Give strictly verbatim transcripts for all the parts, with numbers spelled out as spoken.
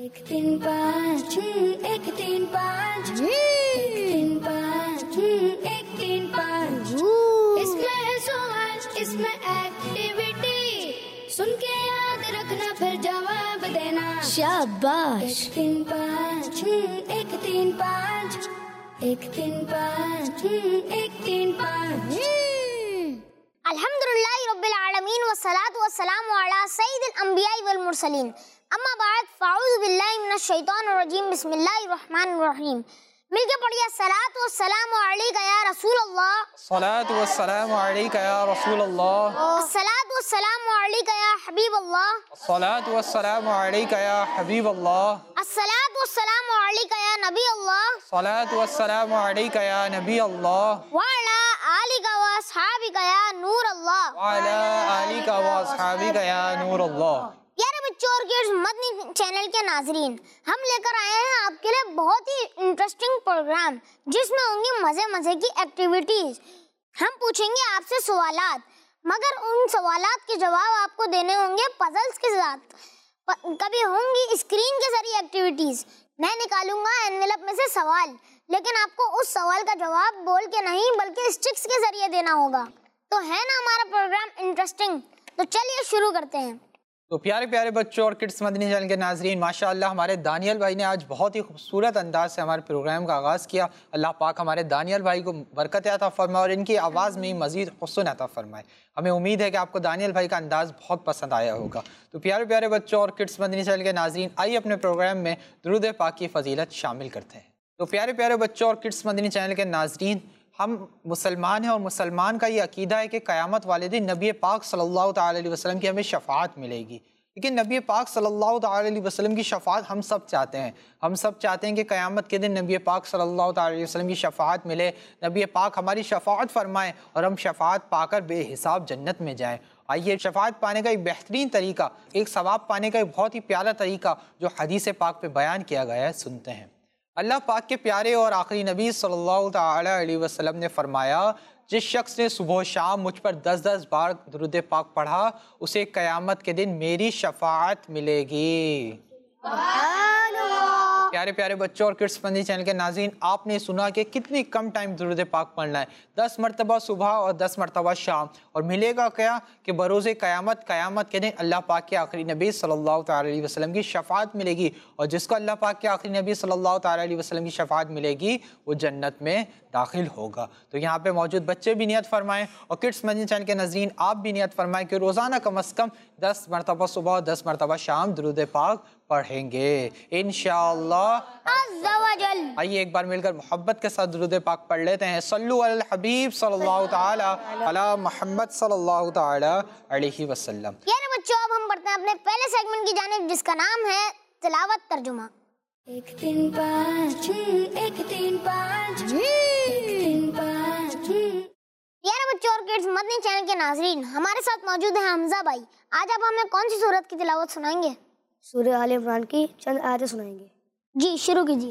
एक तीन पाँच एक तीन पाँच एक तीन पाँच एक तीन पाँच इसमें है सवाल इसमें एक्टिविटी सुन के याद रखना फिर जवाब देना शाबाश। एक तीन पाँच एक तीन पाँच एक तीन पाँच एक तीन पाँच। अल्हम्दुलिल्लाहि रब्बिल आलमीन वस्सलातु वस्सलामु अला सय्यिदिल अंबियाइ वल मुरसलीन अम्मा बाद फ़अऊज़ु बिल्लाहि मिनश शैतानिर रजीम बिस्मिल्लाहिर रहमानिर रहीम। मिलके पढ़िए सलातु वस्सलामु अलैका या रसूल अल्लाह। सलातु वस्सलामु अलैका या रसूल अल्लाह। सलातु वस्सलामु अलैका या हबीब अल्लाह। सलातु वस्सलामु अलैका या हबीब अल्लाह। अस्सलातु वस्सलामु अलैका या नबी अल्लाह। सलातु वस्सलामु अलैका या नबी अल्लाह। व अला आलिका व अस्हाबिका या नूर अल्लाह। व अला आलिका व अस्हाबिका या नूर अल्लाह। प्यारे बच्चों और किड्स मदनी चैनल के नाजरीन, हम लेकर आए हैं आपके लिए बहुत ही इंटरेस्टिंग प्रोग्राम जिसमें होंगी मजे मजे की एक्टिविटीज। हम पूछेंगे आपसे सवालात, मगर उन सवालात के जवाब आपको देने होंगे पजल्स के साथ। कभी होंगी स्क्रीन के जरिए एक्टिविटीज। मैं निकालूंगा एनवेलप में से सवाल, लेकिन आपको उस सवाल का जवाब बोल के नहीं बल्कि स्टिक्स के जरिए देना होगा। तो है ना हमारा प्रोग्राम इंटरेस्टिंग? तो चलिए शुरू करते हैं। तो प्यारे प्यारे बच्चों और किड्स मदनी चैनल के नाजरीन, माशाअल्लाह हमारे दानियल भाई ने आज बहुत ही खूबसूरत अंदाज से हमारे प्रोग्राम का आगाज़ किया। अल्लाह पाक हमारे दानियल भाई को बरकत अता फरमाए और इनकी आवाज़ में मज़ीद हुस्न अता फरमाए। हमें उम्मीद है कि आपको दानियल भाई का अंदाज़ बहुत पसंद आया होगा। तो प्यारे प्यारे बच्चों और किड्स मदनी चैनल के नाजरीन, आइए अपने प्रोग्राम में दुरूद पाक की फ़जीलत शामिल करते हैं। तो प्यारे प्यारे बच्चों और किड्स मदनी चैनल के नाजरीन, हम मुसलमान हैं और मुसलमान का ये अकीदा है कि क़यामत वाले दिन नबी पाक सल्लल्लाहु अलैहि वसल्लम की हमें शफ़ाअत मिलेगी। लेकिन नबी पाक सल्लल्लाहु अलैहि वसल्लम की शफ़ाअत हम सब चाहते हैं। हम सब चाहते हैं कि क़यामत के दिन नबी पाक सल्लल्लाहु अलैहि वसल्लम की शफ़ाअत मिले, नबी पाक हमारी शफ़ाअत फरमाएँ और हम शफ़ाअत पाकर बेहिसाब जन्नत में जाएँ। आइए शफ़ाअत पाने का एक बेहतरीन तरीका, एक सवाब पाने का एक बहुत ही प्यारा तरीका जो हदीस पाक पे बयान किया गया है, सुनते हैं। अल्लाह पाक के प्यारे और आखिरी नबी सल्लल्लाहु अलैहि वसल्लम ने फरमाया, जिस शख्स ने सुबह शाम मुझ पर दस दस बार दुरूद पाक पढ़ा उसे क़यामत के दिन मेरी शफ़ाअत मिलेगी। प्यारे प्यारे बच्चों और किड्स मदनी चैनल के नाज़रीन, आपने सुना कि कितनी कम टाइम दुरूद पाक पढ़ना है, दस मरतबा सुबह और दस मरतबा शाम, और मिलेगा क्या कि बरोज़े क़यामत क़यामत के दिन अल्लाह पाक के आखिरी नबी सल्लल्लाहु अलैहि वसल्लम की शफ़ाअत मिलेगी। और जिसको अल्लाह पाक के आखिरी नबी सल्लल्लाहु अलैहि वसल्लम की शफ़ाअत मिलेगी वो जन्नत में दाखिल होगा। तो यहाँ पे मौजूद बच्चे भी नियत फरमाएं और किड्स मदनी चैनल के नाज़रीन आप भी नियत फरमाएं कि रोज़ाना कम अज़ कम दस मरतबा सुबह और दस मरतबा शाम दुरूद पाक पढ़ेंगे इंशाअल्लाह अज़्ज़ा व जल। आइए एक बार मिलकर मोहब्बत के साथ दुरूद पाक पढ़ लेते हैं। सल्लु अल हबीब सल्लल्लाहु तआला अला मुहम्मद सल्लल्लाहु तआला अलैहि वसल्लम। प्यारे बच्चों, अब हम बढ़ते हैं अपने पहले सेगमेंट की जानिब जिसका नाम है तिलावत तर्जुमा। एक तीन पाँच एक तीन पाँच एक तीन पाँच। प्यारे बच्चों और किड्स मदनी चैनल के नाजरीन, हमारे साथ मौजूद है हमजा भाई। आज आप हमें कौन सी सूरत की तिलावत सुनाएंगे? सूरह आल इमरान की चंद आयतें सुनाएंगे। जी शुरू कीजिए।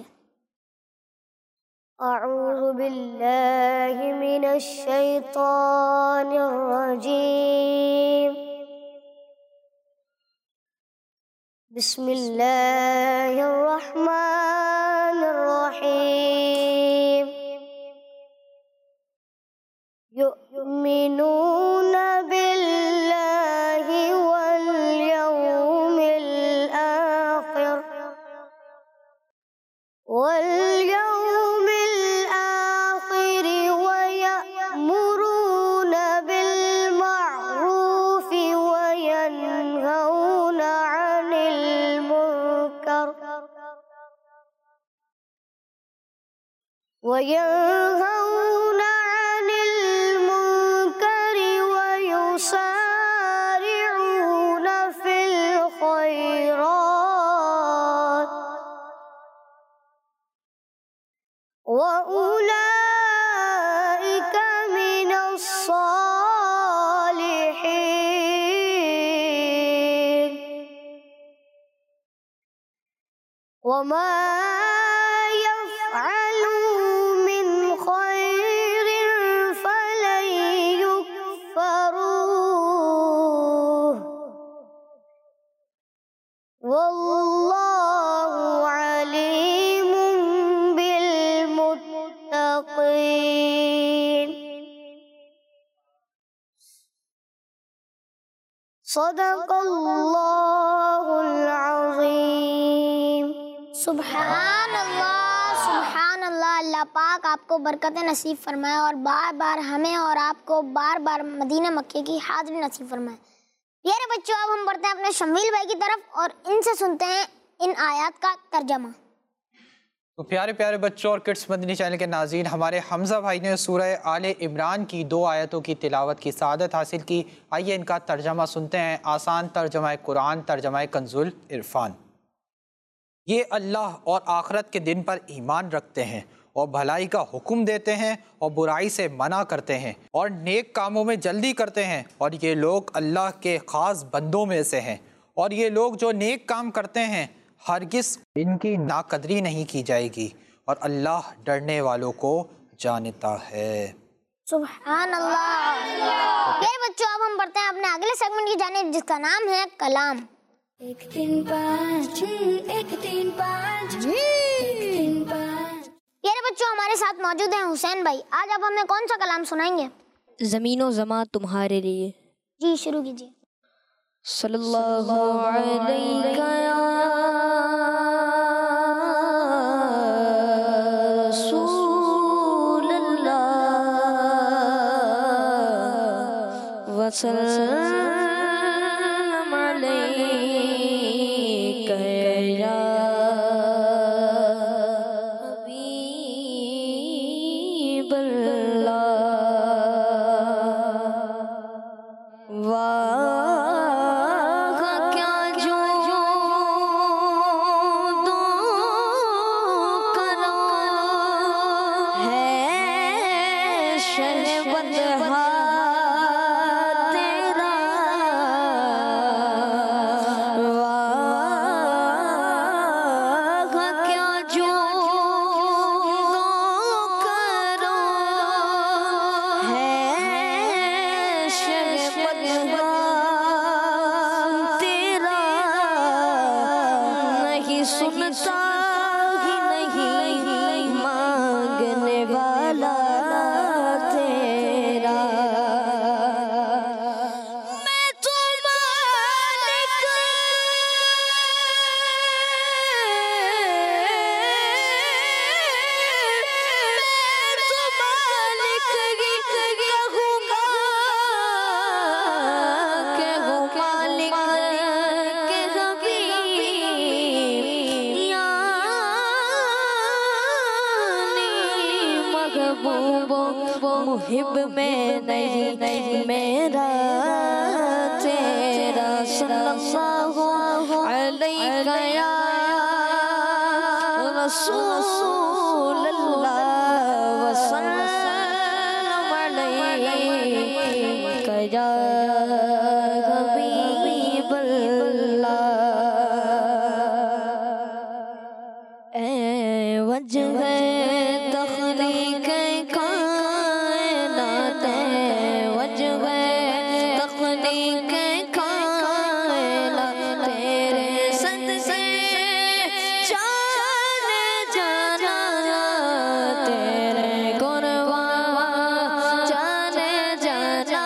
अऊज़ु बिल्लाहि मिनश शैतानिर रजीम। बिस्मिल्लाहिर रहमानिर रहीम। युमिनूना बिल्लाहि वल यौमिल आखिर वल यौमिल आखिर व यअमुरूना बिल मअरूफि व यनहौना अनिल मुनकर व यनहौना अनिल मुनकर व युसारिऊना फिल खैरात व उलाइका मिनस सालिहीन व मा यफ़अलू मिन खैरिन फलन युकफ़रूह वल्लाहु सदक़ल्लाहुल अज़ीम। सुभान अल्लाह, सुभान अल्लाह। अल्लाह पाक आपको बरकत नसीब फरमाए और बार बार हमें और आपको बार बार मदीना मक्के की हाज़िरी नसीब फरमाए। प्यारे बच्चों, अब हम बढ़ते हैं अपने शमील भाई की तरफ और इनसे सुनते हैं इन आयत का तर्जमा। तो प्यारे प्यारे बच्चों और किड्स मदनी चैनल के नाज़रीन, हमारे हमज़ा भाई ने सूरह आले इमरान की दो आयतों की तिलावत की सआदत हासिल की। आइए इनका तर्जमा सुनते हैं। आसान तर्जमा कुरान, तर्जमा कंजुल इरफान। ये अल्लाह और आखरत के दिन पर ईमान रखते हैं और भलाई का हुक्म देते हैं और बुराई से मना करते हैं और नेक कामों में जल्दी करते हैं, और ये लोग अल्लाह के ख़ास बंदों में से हैं। और ये लोग जो नेक काम करते हैं हरगिज़ इनकी नाकदरी नहीं की जाएगी, और अल्लाह डरने वालों को जानता है। सुभान अल्लाह। प्यारे बच्चों, अब हम बढ़ते हैं अपने अगले सेगमेंट की जानिब, जिसका नाम है कलाम। एक तीन पाँच, एक तीन पाँच, एक तीन पाँच। प्यारे बच्चों, हमारे साथ मौजूद हैं हुसैन भाई। आज आप हमें कौन सा कलाम सुनाएंगे? ज़मीनो ज़मा तुम्हारे लिए। जी, शुरू कीजिए। सल्लल्लाहु अलैहि वसल्लम अलैका या हबीबल्लाह। वाह क्या जो दो करो है शहबतहा तेरा। वाह क्या जो दो करो है शहबतहा तेरा। नहीं सुनता ही नहीं मांगने वाला तेरा। मैं तो मालिक मैं तो मालिक ही कहूँगा के हो मालिक के हबीब यानी महबूब मुहिब में नहीं नहीं मेरा तेरा। सल्लल्लाहु अलैका या रसूलल्लाह वसल्लम अलैका या हबीबल्लाह। ए वजह तखलीक कायनात, वजह तखलीक कायनात तेरे सदके जान जाना तेरे कुर्बान जान जाना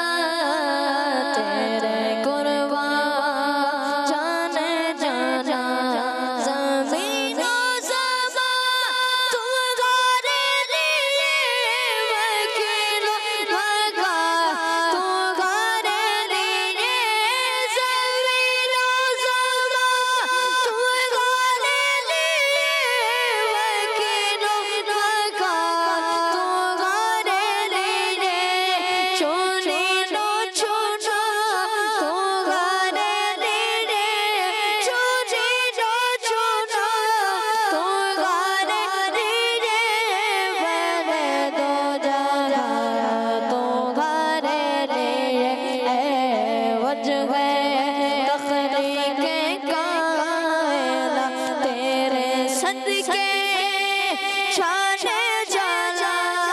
तेरे कुर्बान जान जाना। ज़मीनो ज़मा तुम्हारे लिए वकील लगा तुम्हारे लिए। ज़मीनो ज़मा तुम्हारे लिए वकील लगा तुम्हारे लिए। चुनी लो चुना तुम्हारे लिए, चुनी लो चुना तुम्हारे लिए। मैंने दो जरा तुम्हारे लिए। ए वजह तखलीक कायनात तेरे सदके जाने जाना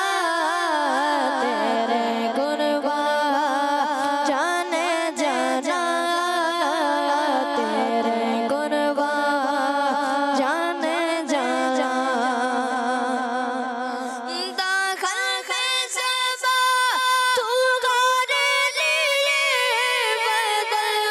तेरे कुर्बान जाने जाना तेरे कुर्बान जाने जाना। दाखल फैज़बा तुम्हारे लिए बदल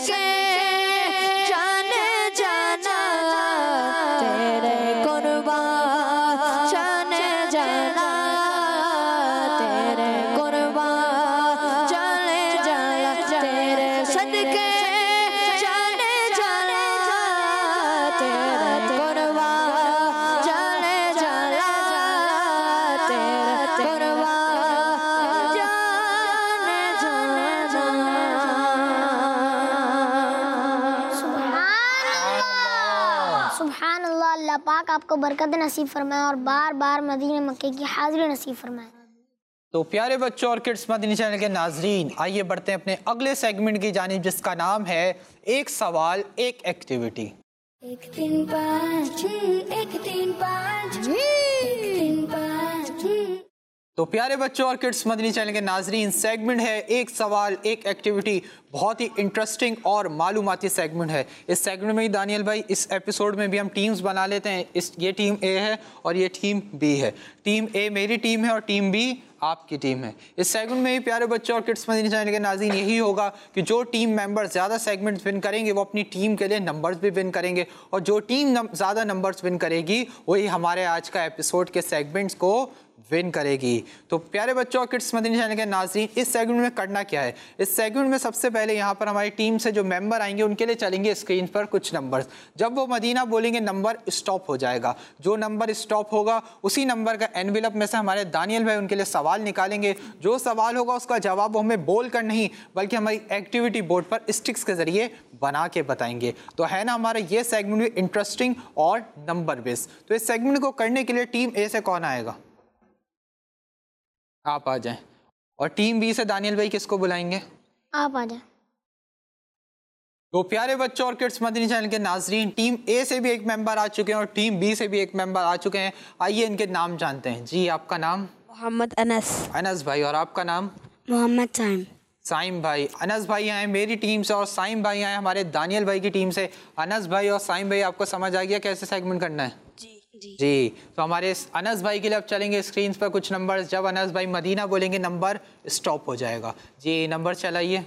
सदके जाने जाना तेरे कुर्बान जाने जाना तेरे कुर्बान जाने जाना तेरे सदके जाने जाना तेरे कुर्बान जाने जाना तेरे कुर्बान जाने जाना। सुभान अल्लाह। अल्लाह पाक आपको बरकत नसीब फरमाए और बार बार मदीने मक्के की हाजिरी नसीब फरमाए। तो प्यारे बच्चों और किड्स मदनी चैनल के नाजरीन, आइए बढ़ते हैं अपने अगले सेगमेंट की जानिब, जिसका नाम है एक सवाल एक एक्टिविटी। एक तीन पाँच एक तीन पाँच एक तीन पाँच। तो प्यारे बच्चों और किड्स मदनी चैनल के नाजरीन, सेगमेंट है एक सवाल एक एक्टिविटी। बहुत ही इंटरेस्टिंग और मालूमाती सेगमेंट है। इस सेगमेंट में ही दानियल भाई, इस एपिसोड में भी हम टीम्स बना लेते हैं। इस ये टीम ए है और ये टीम बी है। टीम ए मेरी टीम है और टीम बी आपकी टीम है। इस सेगमेंट में ही प्यारे बच्चों और किड्स मदनी चैनल के नाज़रीन यही होगा कि जो टीम मेंबर ज़्यादा सेगमेंट्स विन करेंगे वो अपनी टीम के लिए नंबर्स भी विन करेंगे, और जो टीम ज़्यादा नंबर्स विन करेगी वही हमारे आज का एपिसोड के सेगमेंट्स को विन करेगी। तो प्यारे बच्चों और किड्स मदनी चैनल के नाज़रीन, इस सेगमेंट में करना क्या है? इस सेगमेंट में सबसे पहले यहाँ पर हमारी टीम से जो मेंबर आएंगे उनके लिए चलेंगे स्क्रीन पर कुछ नंबर्स। जब वो मदीना बोलेंगे नंबर स्टॉप हो जाएगा। जो नंबर स्टॉप होगा उसी नंबर का एनवेलप में से हमारे दानियल भाई उनके लिए सवाल निकालेंगे। जो सवाल होगा उसका जवाब वो हमें बोल कर नहीं बल्कि हमारी एक्टिविटी बोर्ड पर स्टिक्स के जरिए बना के बताएंगे। तो है ना हमारा ये सेगमेंट भी इंटरेस्टिंग और नंबर बेस्ड। तो इस सेगमेंट को करने के लिए टीम ए से कौन आएगा? आप आ जाएं। और टीम बी से दानियल भाई किसको बुलाएंगे? आप आ जाएं। तो प्यारे बच्चों और किड्स मदनी चैनल के नाजरीन, टीम ए से भी एक मेंबर आ चुके हैं और टीम बी से भी एक मेंबर आ चुके हैं। आइए इनके नाम जानते हैं। जी, आपका नाम? मोहम्मद अनस। अनस भाई। और आपका नाम? मोहम्मद साइम। साइम भाई। अनस भाई आए मेरी टीम से और साइम भाई आए हमारे दानियल भाई की टीम से। अनस भाई और साइम भाई, आपको समझ आ गया कैसे सेगमेंट करना है? जी जी जी। तो हमारे अनस भाई के लिए अब चलेंगे स्क्रीन पर कुछ नंबर। जब अनस भाई मदीना बोलेंगे नंबर स्टॉप हो जाएगा। जी, नंबर चलाइए।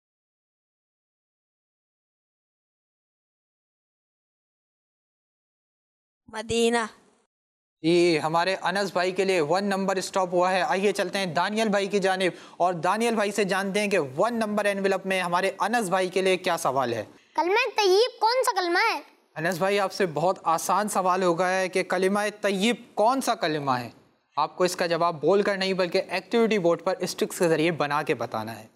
मदीना। जी, हमारे अनस भाई के लिए वन नंबर स्टॉप हुआ है। आइए चलते हैं दानियल भाई की जानिब और दानियल भाई से जानते हैं कि वन नंबर एनवेलप में हमारे अनस भाई के लिए क्या सवाल है। कलमा तय्यब कौन सा कलमा है? अनस भाई, आपसे बहुत आसान सवाल होगा है कि कलिमा तय्यब कौन सा कलिमा है। आपको इसका जवाब बोल कर नहीं बल्कि एक्टिविटी बोर्ड पर स्टिक्स के जरिए बना के बताना है।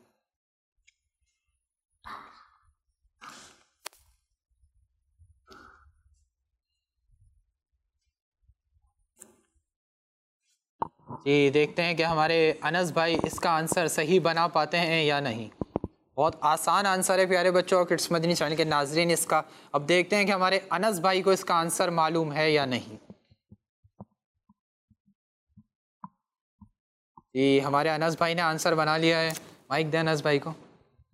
जी, देखते हैं कि हमारे अनस भाई इसका आंसर सही बना पाते हैं या नहीं। बहुत आसान आंसर है प्यारे बच्चों और किड्स मदनी चैनल के नाजरीन इसका। अब देखते हैं कि हमारे अनस भाई को इसका आंसर मालूम है या नहीं। जी, हमारे अनस भाई ने आंसर बना लिया है। माइक दे अनस भाई को।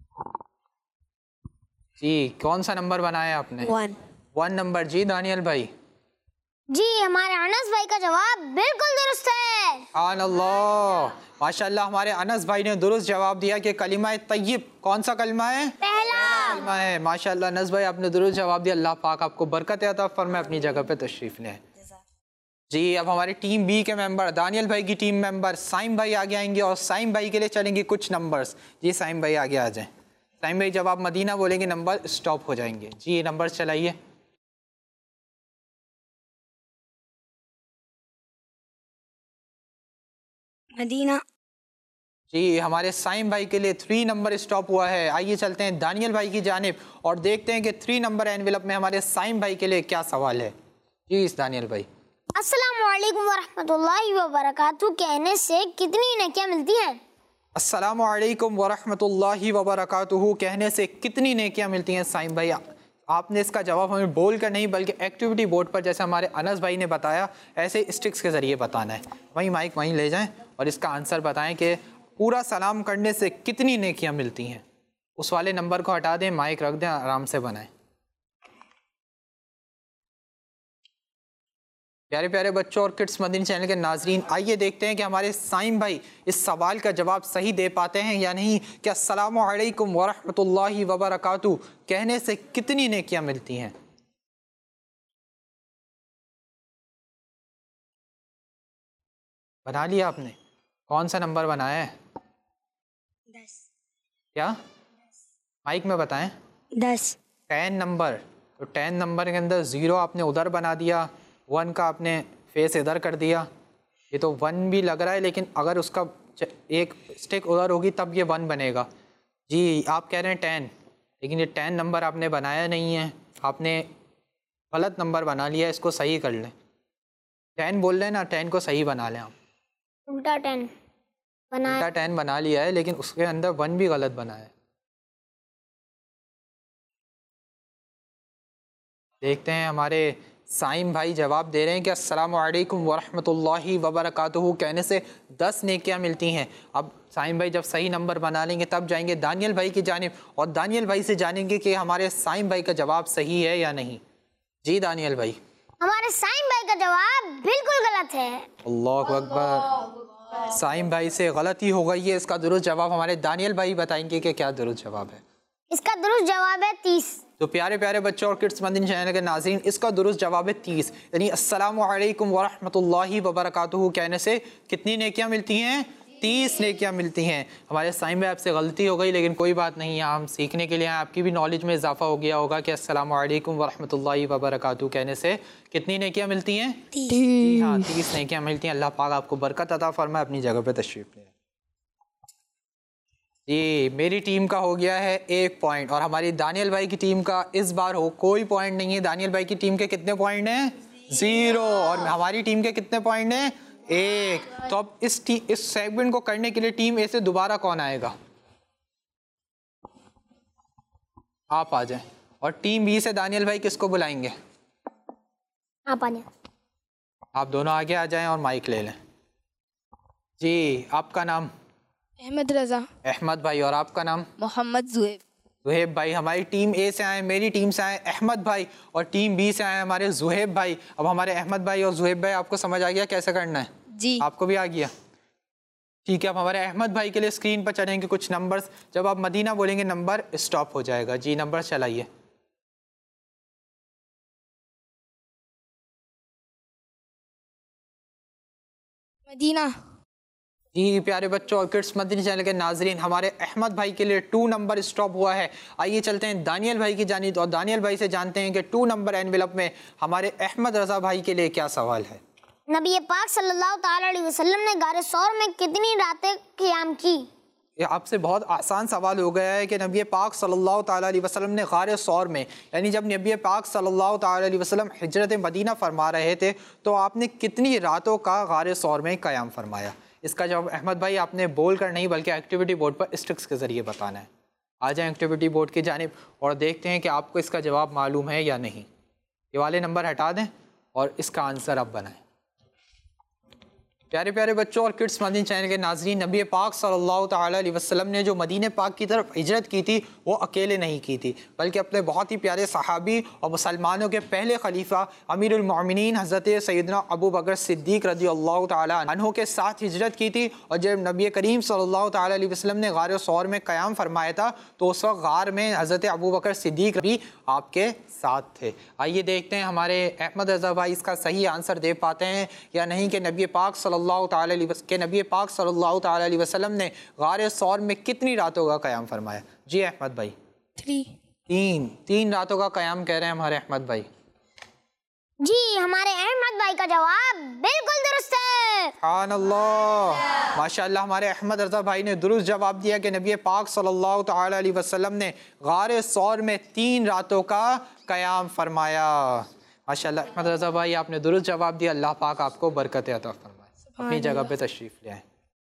जी, कौन सा नंबर बनाया आपने? वन। One number. जी दानियल भाई? जी, हमारे अनस भाई का जवाब बिल्कुल दुरुस्त है। सुभान अल्लाह, माशाल्लाह, हमारे अनस भाई ने दुरुस्त जवाब दिया कि कलिमा तय्यब कौन सा कलिमा है? पहला कलिमा है। माशाल्लाह अनस भाई, आपने दुरुस्त जवाब दिया। अल्लाह पाक आपको बरकत अता फरमाए। अपनी जगह पे तशरीफ ले। जी, अब हमारी टीम बी के मेंबर दानियल भाई की टीम मेंबर साइम भाई आगे आएंगे और साइम भाई के लिए चलेंगे कुछ नंबर्स। जी साइम भाई आगे आ जाएं। साइम भाई, जब आप मदीना बोलेंगे नंबर स्टॉप हो जाएंगे। जी, नंबर चलाइए। मदीना। जी, हमारे साइम भाई के लिए थ्री नंबर स्टॉप हुआ है। आइए चलते हैं दानियल भाई की जानिब और देखते हैं कि थ्री नंबर एनवेलप में हमारे साइम भाई के लिए क्या सवाल है। जी इस दानियल भाई। अस्सलामु अलैकुम वरहमतुल्लाहि वबरकातुहू कहने से कितनी नेकियां मिलती हैं? अस्सलामु अलैकुम वरहमतुल्लाहि वबरकातुहू कहने से कितनी नेकियां मिलती हैं? साइम भाई, आपने इसका जवाब हमें बोल कर नहीं बल्कि एक्टिविटी बोर्ड पर जैसे हमारे अनस भाई ने बताया ऐसे स्टिक्स के ज़रिए बताना है। वहीं माइक वहीं ले जाएं और इसका आंसर बताएं कि पूरा सलाम करने से कितनी नेकियां मिलती हैं। उस वाले नंबर को हटा दें, माइक रख दें, आराम से बनाएं। प्यारे प्यारे बच्चों और किड्स मदनी चैनल के नाजरीन, आइए देखते हैं कि हमारे साइम भाई इस सवाल का जवाब सही दे पाते हैं या नहीं। कि अस्सलामु अलैकुम वरहमतुल्लाहि वबरकातुहू कहने से कितनी नेकियां मिलती हैं? बना लिया आपने? कौन सा नंबर बनाया है? दस। क्या माइक में बताएं? दस। Ten number. तो टेन नंबर के अंदर ज़ीरो आपने उधर बना दिया, वन का आपने फेस इधर कर दिया। ये तो वन भी लग रहा है, लेकिन अगर उसका एक स्टिक उधर होगी तब ये वन बनेगा। जी आप कह रहे हैं टेन, लेकिन ये टेन नंबर आपने बनाया नहीं है, आपने गलत नंबर बना लिया। इसको सही कर लें। टेन बोल रहे हैं ना, टेन को सही बना लें आप। उल्टा टेन बना उल्टा टेन बना लिया है, लेकिन उसके अंदर वन भी गलत बना है। देखते हैं हमारे साइम भाई जवाब दे रहे हैं कि अस्सलामु अलैकुम वरहमतुल्लाहि वबरकातुहू कहने से दस नेकियां मिलती हैं। अब साइम भाई जब सही नंबर बना लेंगे तब जाएंगे दानियल भाई की जानिब और दानियल भाई से जानेंगे कि हमारे साइम भाई का जवाब सही है या नहीं। जी दानियल भाई। हमारे साइम भाई का जवाब बिल्कुल गलत है। अल्लाहु अकबर। साइम भाई से गलती हो गई है। इसका दुरुस्त जवाब हमारे दानियल भाई बताएंगे कि क्या दुरुस्त जवाब है। इसका दुरुस्त जवाब है तीस। तो प्यारे प्यारे बच्चों और किड्स मदनी चैनल के नाज़रीन, इसका दुरुस्त जवाब है तीस, यानी अस्सलामु अलैकुम वरहमतुल्लाहि वबरकातुहू कहने से कितनी नेकियां मिलती हैं? तीस नेकियां मिलती हैं। हमारे साइम में आपसे गलती हो गई, लेकिन कोई बात नहीं, हम सीखने के लिए आपकी भी नॉलेज में इजाफा हो गया होगा कि अस्सलामु अलैकुम वरहमतुल्लाहि वबरकातुहू कहने से कितनी नेकियां मिलती हैं? तीस। हाँ, तीस नेकियां मिलती हैं। अल्लाह पाक आपको बरकत अता फरमाए। अपनी जगह पे तशरीफ लें। जी मेरी टीम का हो गया है एक पॉइंट और हमारी दानियल भाई की टीम का इस बार हो कोई पॉइंट नहीं है। दानियल भाई की टीम के कितने पॉइंट हैं? जीरो। और हमारी टीम के कितने पॉइंट हैं? एक। तो अब इस टी, इस सेगमेंट को करने के लिए टीम ए से दोबारा कौन आएगा? आप आ जाएं। और टीम बी से दानियल भाई किसको बुलाएंगे? आप आ जाएं। आप दोनों आगे आ जाएं और माइक ले लें। जी आपका नाम? अहमद रजा। अहमद भाई। और आपका नाम? मोहम्मद जुएब। जुहेब भाई। हमारी टीम ए से आए, मेरी टीम से आए अहमद भाई, और टीम बी से आए हमारे जुहेब भाई। अब हमारे अहमद भाई और जुहेब भाई आपको समझ आ गया कैसे करना है? जी आपको भी आ गया? ठीक है। अब हमारे अहमद भाई के लिए स्क्रीन पर चलेंगे कुछ नंबर्स। जब आप मदीना बोलेंगे नंबर स्टॉप हो जाएगा। जी नंबर चलाइए। मदीना। जी प्यारे बच्चों और किड्स मदनी चैनल के नाजरीन, हमारे अहमद भाई के लिए टू नंबर स्टॉप हुआ है। आइए चलते हैं दानियल भाई की जानिब और दानियल भाई से जानते हैं कि टू नंबर एनवेलप में हमारे अहमद रजा भाई के लिए क्या सवाल है। नबी पाक सल्लल्लाहु ताला अलैहि वसल्लम ने गारे सौर में कितनी रातें क़ियाम की? ये आपसे बहुत आसान सवाल हो गया है कि नबी पाक सल्लल्लाहु ताला अलैहि वसल्लम ने गारे सौर में, यानी जब नबी पाक सल्लल्लाहु ताला अलैहि वसल्लम हिजरत मदीना फरमा रहे थे तो आपने कितनी रातों का गारे सौर में क़याम फरमाया? इसका जवाब अहमद भाई आपने बोल कर नहीं बल्कि एक्टिविटी बोर्ड पर स्टिक्स के ज़रिए बताना है। आ जाएं एक्टिविटी बोर्ड की जानिब और देखते हैं कि आपको इसका जवाब मालूम है या नहीं। ये वाले नंबर हटा दें और इसका आंसर आप बनाएं। प्यारे प्यारे बच्चों और किड्स मदनी चैनल के नाजरीन, नबी पाक सल्लल्लाहु ताला अलैहि वसल्लम ने जो मदीने पाक की तरफ हिजरत की थी वो अकेले नहीं की थी, बल्कि अपने बहुत ही प्यारे सहाबी और मुसलमानों के पहले खलीफा अमीरुल मोमिनीन हज़रत सैयदना अबू बकर सिद्दीक़ रज़ियल्लाहु ताला अन्हु के साथ हिजरत की थी। और जब नबी करीम सल्लल्लाहु ताला अलैहि वसल्लम ने गार सौर में क़याम फरमाया था तो उस वक्त गार में हज़रत अबू बकर सिद्दीक़ भी आपके साथ थे। आइए देखते हैं हमारे अहमद रज़ा भाई इसका सही आंसर दे पाते हैं या नहीं कि नबी पाक सल्लल्लाहु ताला अलैहि वसल्लम के नबी पाक सल्लल्लाहु ताला अलैहि वसल्लम ने गारे सौर में कितनी रातों का क़याम फरमाया। जी अहमद भाई। थ्री। तीन तीन रातों का क़याम कह रहे हैं हमारे अहमद भाई। जी हमारे अहमद भाई का जवाब बिल्कुल दुरुस्त है। सुभान अल्लाह, माशाअल्लाह। हमारे अहमद रज़ा भाई ने दुरुस्त जवाब दिया कि नबी पाक सल्लल्लाहु ताला अलैहि वसल्लम ने गारे सौर में तीन रातों का क़याम फरमाया। माशाअल्लाह अहमद रज़ा भाई आपने दुरुस्त जवाब दिया। अल्लाह पाक आपको बरकत अता फरमाए। अपनी जगह पे तशरीफ़ ले आए।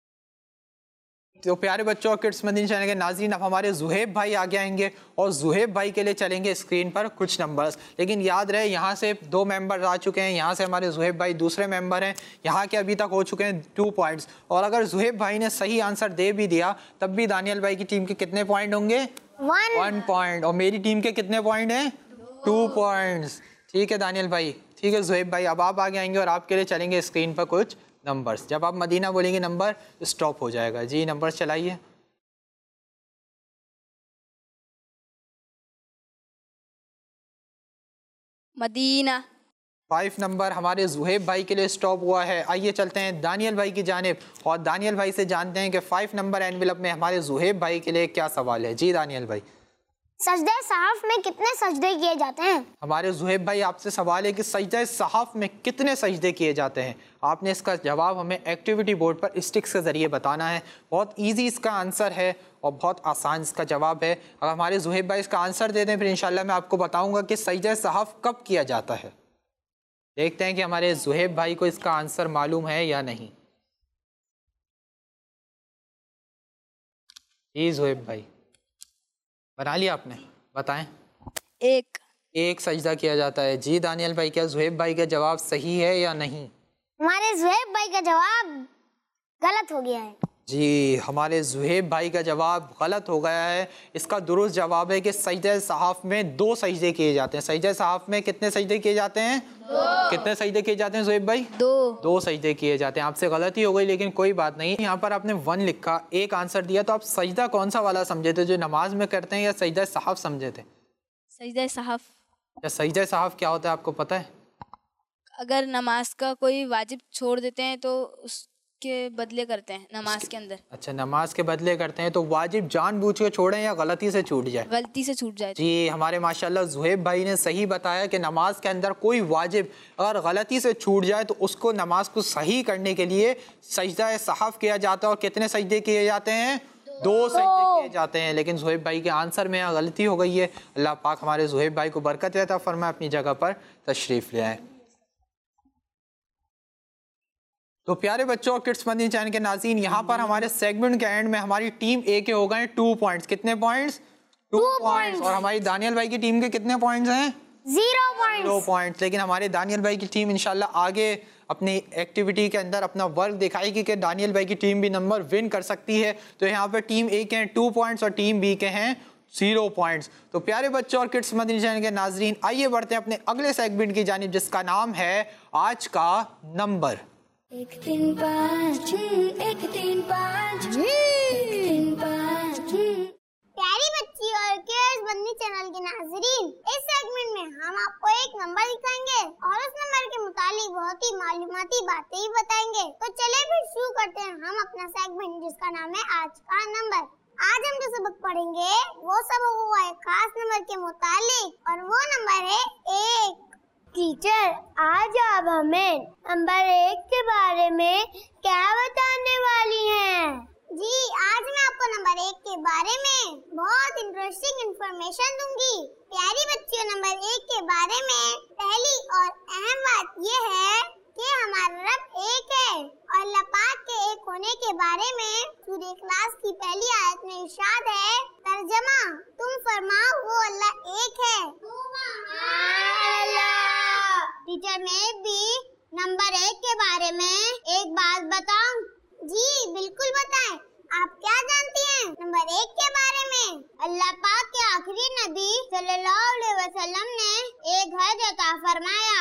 तो प्यारे बच्चों और किड्स मदनी चैनल के नाज़रीन, अब हमारे जुहेब भाई आगे आएंगे और जुहेब भाई के लिए चलेंगे स्क्रीन पर कुछ नंबर्स। लेकिन याद रहे यहाँ से दो मेंबर आ चुके हैं, यहाँ से हमारे जुहेब भाई दूसरे मेंबर हैं, यहाँ के अभी तक हो चुके हैं टू पॉइंट्स। और अगर जुहेब भाई ने सही आंसर दे भी दिया तब भी दानियल भाई की टीम के कितने पॉइंट होंगे? One one point. और मेरी टीम के कितने पॉइंट हैं? Two points. ठीक है दानियल भाई, ठीक है ज़ुहैब भाई, अब आप आगे आएंगे और आपके लिए चलेंगे स्क्रीन पर कुछ नंबर्स। जब आप मदीना बोलेंगे नंबर स्टॉप हो जाएगा। जी नंबर चलाइए। मदीना। फाइव नंबर हमारे ज़ुहैब भाई के लिए स्टॉप हुआ है। आइए चलते हैं दानियल भाई की जानिब और दानियल भाई से जानते हैं कि फाइव नंबर एनवेलप में हमारे ज़ुहैब भाई के लिए क्या सवाल है। जी दानियल भाई। सजदे सहाफ में कितने सजदे किए जाते हैं? हमारे ज़ुहैब भाई आपसे सवाल है कि सजदे सहाफ में कितने सजदे किए जाते हैं। आपने इसका जवाब हमें एक्टिविटी बोर्ड पर स्टिक्स के ज़रिए बताना है। बहुत इजी इसका आंसर है और बहुत आसान इसका जवाब है। अगर हमारे ज़ुहैब भाई इसका आंसर दे दें फिर इंशाल्लाह मैं आपको बताऊंगा कि सजदे सहाफ कब किया जाता है। देखते हैं कि हमारे ज़ुहैब भाई को इसका आंसर मालूम है या नहीं। जी ज़ुहैब भाई बना लिया आपने, बताएं। एक। एक सजदा किया जाता है। जी दानियल भाई, क्या ज़ुहैब भाई का जवाब सही है या नहीं? हमारे ज़ुहैब भाई का जवाब गलत हो गया है। जी हमारे ज़ुहैब भाई का जवाब गलत हो गया है। इसका दुरुस्त जवाब है कि सजदे सहाफ में दो सजदे किए जाते हैं। सजदे सहाफ में कितने सजदे किए जाते हैं? दो। कितने सजदे किए जाते हैं ज़ुहैब भाई? दो। दो सजदे किए जाते हैं। आपसे गलती हो गई लेकिन कोई बात नहीं। यहाँ पर आपने वन लिखा, एक आंसर दिया, तो आप सजदा कौन सा वाला समझे थे, जो नमाज में करते हैं या सजदा सहाफ समझे थे? सजदा सहाफ। या सजदा सहाफ क्या होता है आपको पता है? अगर नमाज का कोई वाजिब छोड़ देते हैं तो उसके बदले करते हैं नमाज के अंदर। अच्छा नमाज के बदले करते हैं। तो वाजिब जानबूझ के छोड़ें या गलती से छूट जाए? गलती से छूट जाए। जी हमारे माशाल्लाह ज़ुहैब भाई ने सही बताया कि नमाज के अंदर कोई वाजिब अगर गलती से छूट जाए तो उसको नमाज को सही करने के लिए सजदा सहाफ किया जाता है। और कितने सजदे किए जाते हैं? दो सजदे किए जाते हैं। लेकिन ज़ुहैब भाई के आंसर में गलती हो गई है। अल्लाह पाक हमारे ज़ुहैब भाई को बरकत अता फरमाए, अपनी जगह पर तशरीफ़ ले आए। तो प्यारे बच्चों और किड्स मदनी चैनल के नाज़रीन, यहाँ पर हमारे सेगमेंट के एंड में हमारी टीम ए के हो गए टू पॉइंट्स। कितने पॉइंट्स? Two points. और हमारी दानियल भाई की टीम के कितने पॉइंट्स हैं? Zero points. Zero points. लेकिन हमारे दानियल भाई की टीम इंशाल्लाह आगे अपनी एक्टिविटी के अंदर अपना वर्क दिखाएगी कि दानियल भाई की टीम भी नंबर विन कर सकती है। तो यहाँ पर टीम ए के हैं टू पॉइंट्स और टीम बी के हैं जीरो पॉइंट्स। तो प्यारे बच्चों और किड्स मदनी चैनल के नाज़रीन, आइए बढ़ते हैं अपने अगले सेगमेंट की जानिब, जिसका नाम है आज का नंबर। एक तीन पाँच, एक तीन पाँच, एक तीन पाँच। प्यारी बच्ची और किड्स मदनी चैनल के नाज़रीन, इस सेगमेंट में हम आपको एक नंबर दिखाएंगे और उस नंबर के मुतालिक बहुत ही मालूमाती बातें ही बताएंगे। तो चले फिर शुरू करते हैं हम अपना सेगमेंट, जिसका नाम है आज का नंबर। आज हम जो सबक पढ़ेंगे वो सबक हुआ है खास नंबर के मुतालिक, और वो नंबर है एक। टीचर, आज आप हमें नंबर एक के बारे में क्या बताने वाली हैं? जी आज मैं आपको नंबर एक के बारे में बहुत इंटरेस्टिंग इंफॉर्मेशन दूंगी। प्यारी बच्चियों, नंबर एक के बारे में पहली और अहम बात यह है कि हमारा रब एक है और अल्लाह पाक के एक होने के बारे में सूरह इखलास की पहली आयत में इरशाद है, तर्जमा तुम फरमाओ वो अल्लाह एक है। टीचर, मैं भी नंबर एक के बारे में एक बात बताऊं? जी बिल्कुल बताएं। आप क्या जानती हैं नंबर एक के बारे में? अल्लाह पाक के आखिरी नबी सल्लल्लाहु अलैहि वसल्लम ने एक हज अता फरमाया।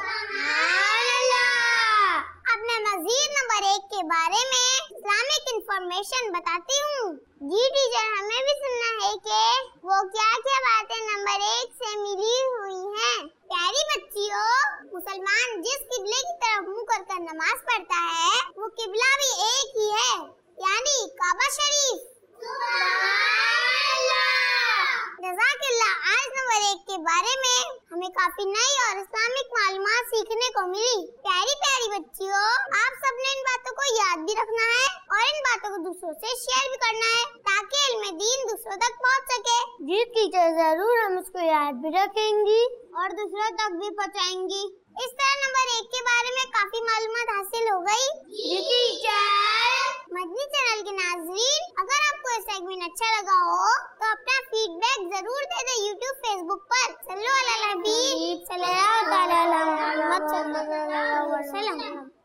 अब मैं मजीद नंबर एक के बारे में इस्लामिक इंफॉर्मेशन बताती हूँ। जी टीचर, हमें भी सुनना है कि वो क्या क्या बातें नंबर एक से मिली हुई हैं। प्यारी बच्चियों, मुसलमान जिस किबले की तरफ मुँह कर कर नमाज पढ़ता है वो किबला भी एक ही है, यानी काबा शरीफ। जज़ाकल्लाह। आज नंबर एक के बारे में हमें काफी नई और इस्लामिक मालूमात सीखने को मिली। प्यारी प्यारी बच्चियों, आप सबने इन बातों को याद भी रखना है और इन बातों को दूसरों से शेयर भी करना है ताकि इल्म दीन दूसरों तक पहुंच सके। जी टीचर, जरूर हम उसको याद भी रखेंगी और दूसरों तक भी पहुंचाएंगी। इस तरह नंबर एक के बारे में काफी मालूमात हासिल हो गई। जी टीचर। मदनी चैनल के नाज़रीन, अगर आपको ये सेगमेंट अच्छा लगा हो तो अपना फीडबैक जरूर दे दे यूट्यूब, फेसबुक पर। सल्लल्लाहु अलैहि हबीब सल्लल्लाहु अलैहि वसल्लम।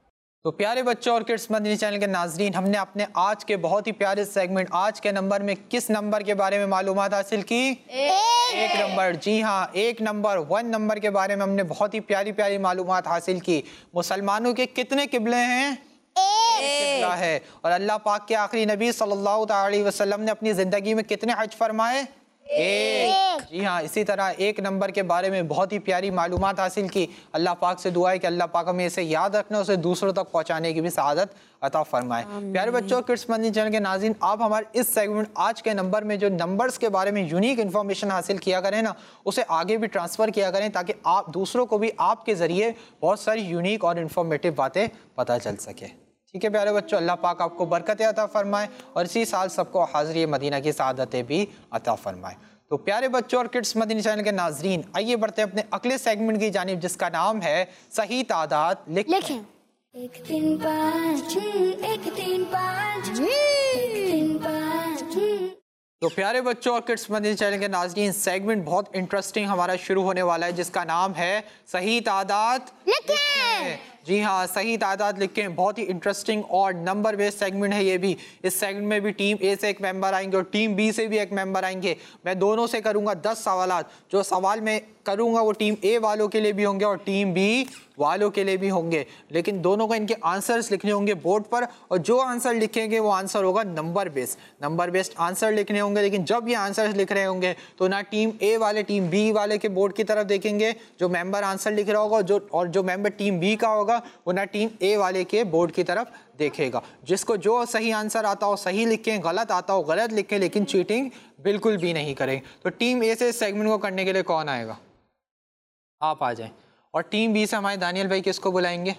तो प्यारे बच्चों और किड्स मदनी चैनल के नाजरीन, हमने अपने आज के बहुत ही प्यारे सेगमेंट आज के नंबर में किस नंबर के बारे में मालूमात हासिल की? एक, एक नंबर। जी हाँ, एक नंबर वन नंबर के बारे में हमने बहुत ही प्यारी प्यारी मालूमात हासिल की। मुसलमानों के कितने किबले हैं? एक किबला है। और अल्लाह पाक के आखिरी नबी सल्लल्लाहु अलैहि वसल्लम ने अपनी जिंदगी में कितने हज फरमाए? एक। जी हाँ, इसी तरह एक नंबर के बारे में बहुत ही प्यारी मालूमात हासिल की। अल्लाह पाक से दुआ है कि अल्लाह पाक हमें इसे याद रखना, उसे दूसरों तक पहुंचाने की भी सआदत अता फरमाए। प्यारे बच्चों, किड्स मदनी चैनल के नाज़रीन, आप हमारे इस सेगमेंट आज के नंबर में जो नंबर्स के बारे में यूनिक इन्फॉर्मेशन हासिल किया करें ना, उसे आगे भी ट्रांसफ़र किया करें ताकि आप दूसरों को भी आपके ज़रिए बहुत सारी यूनिक और इन्फॉर्मेटिव बातें पता चल सके। ठीक है प्यारे बच्चों, अल्लाह पाक आपको बरकत अता फरमाए और इसी साल सबको हाज़िरी मदीना की सआदतें भी अता फरमाए। तो प्यारे बच्चों और किड्स मदनी चैनल के नाजरीन, आइए बढ़ते हैं अपने अगले सेगमेंट की जानिब, जिसका नाम है सही तादाद लिखें। एक तीन पाँच एक तीन पाँच एक तीन पाँच। तो प्यारे बच्चों और किड्स मदनी चैनल के नाजरीन, सेगमेंट बहुत इंटरेस्टिंग हमारा शुरू होने वाला है, जिसका नाम है सही तादाद लिखें। जी हाँ, सही तादाद लिखें। बहुत ही इंटरेस्टिंग और नंबर बेस्ड सेगमेंट है ये भी। इस सेगमेंट में भी टीम ए से एक मेंबर आएंगे और टीम बी से भी एक मेंबर आएंगे। मैं दोनों से करूँगा दस सवालात। जो सवाल मैं करूँगा वो टीम ए वालों के लिए भी होंगे और टीम बी वालों के लिए भी होंगे, लेकिन दोनों को इनके आंसर्स लिखने होंगे बोर्ड पर, और जो आंसर लिखेंगे वो आंसर होगा number based. Number based answer लिखने होंगे, लेकिन जब ये आंसर्स लिख रहे होंगे तो ना टीम ए वाले टीम बी वाले के बोर्ड की तरफ देखेंगे जो मेंबर आंसर लिख रहा होगा, जो और जो मेंबर टीम बी का होगा वो ना टीम ए वाले के बोर्ड की तरफ देखेगा। जिसको जो सही आंसर आता हो सही लिखें, गलत आता हो गलत लिखें, लेकिन चीटिंग बिल्कुल भी नहीं करें। तो टीम ए से इस सेगमेंट को करने के लिए कौन आएगा? आप आ जाएं। और टीम बी से हमारे दानियल भाई किसको बुलाएंगे?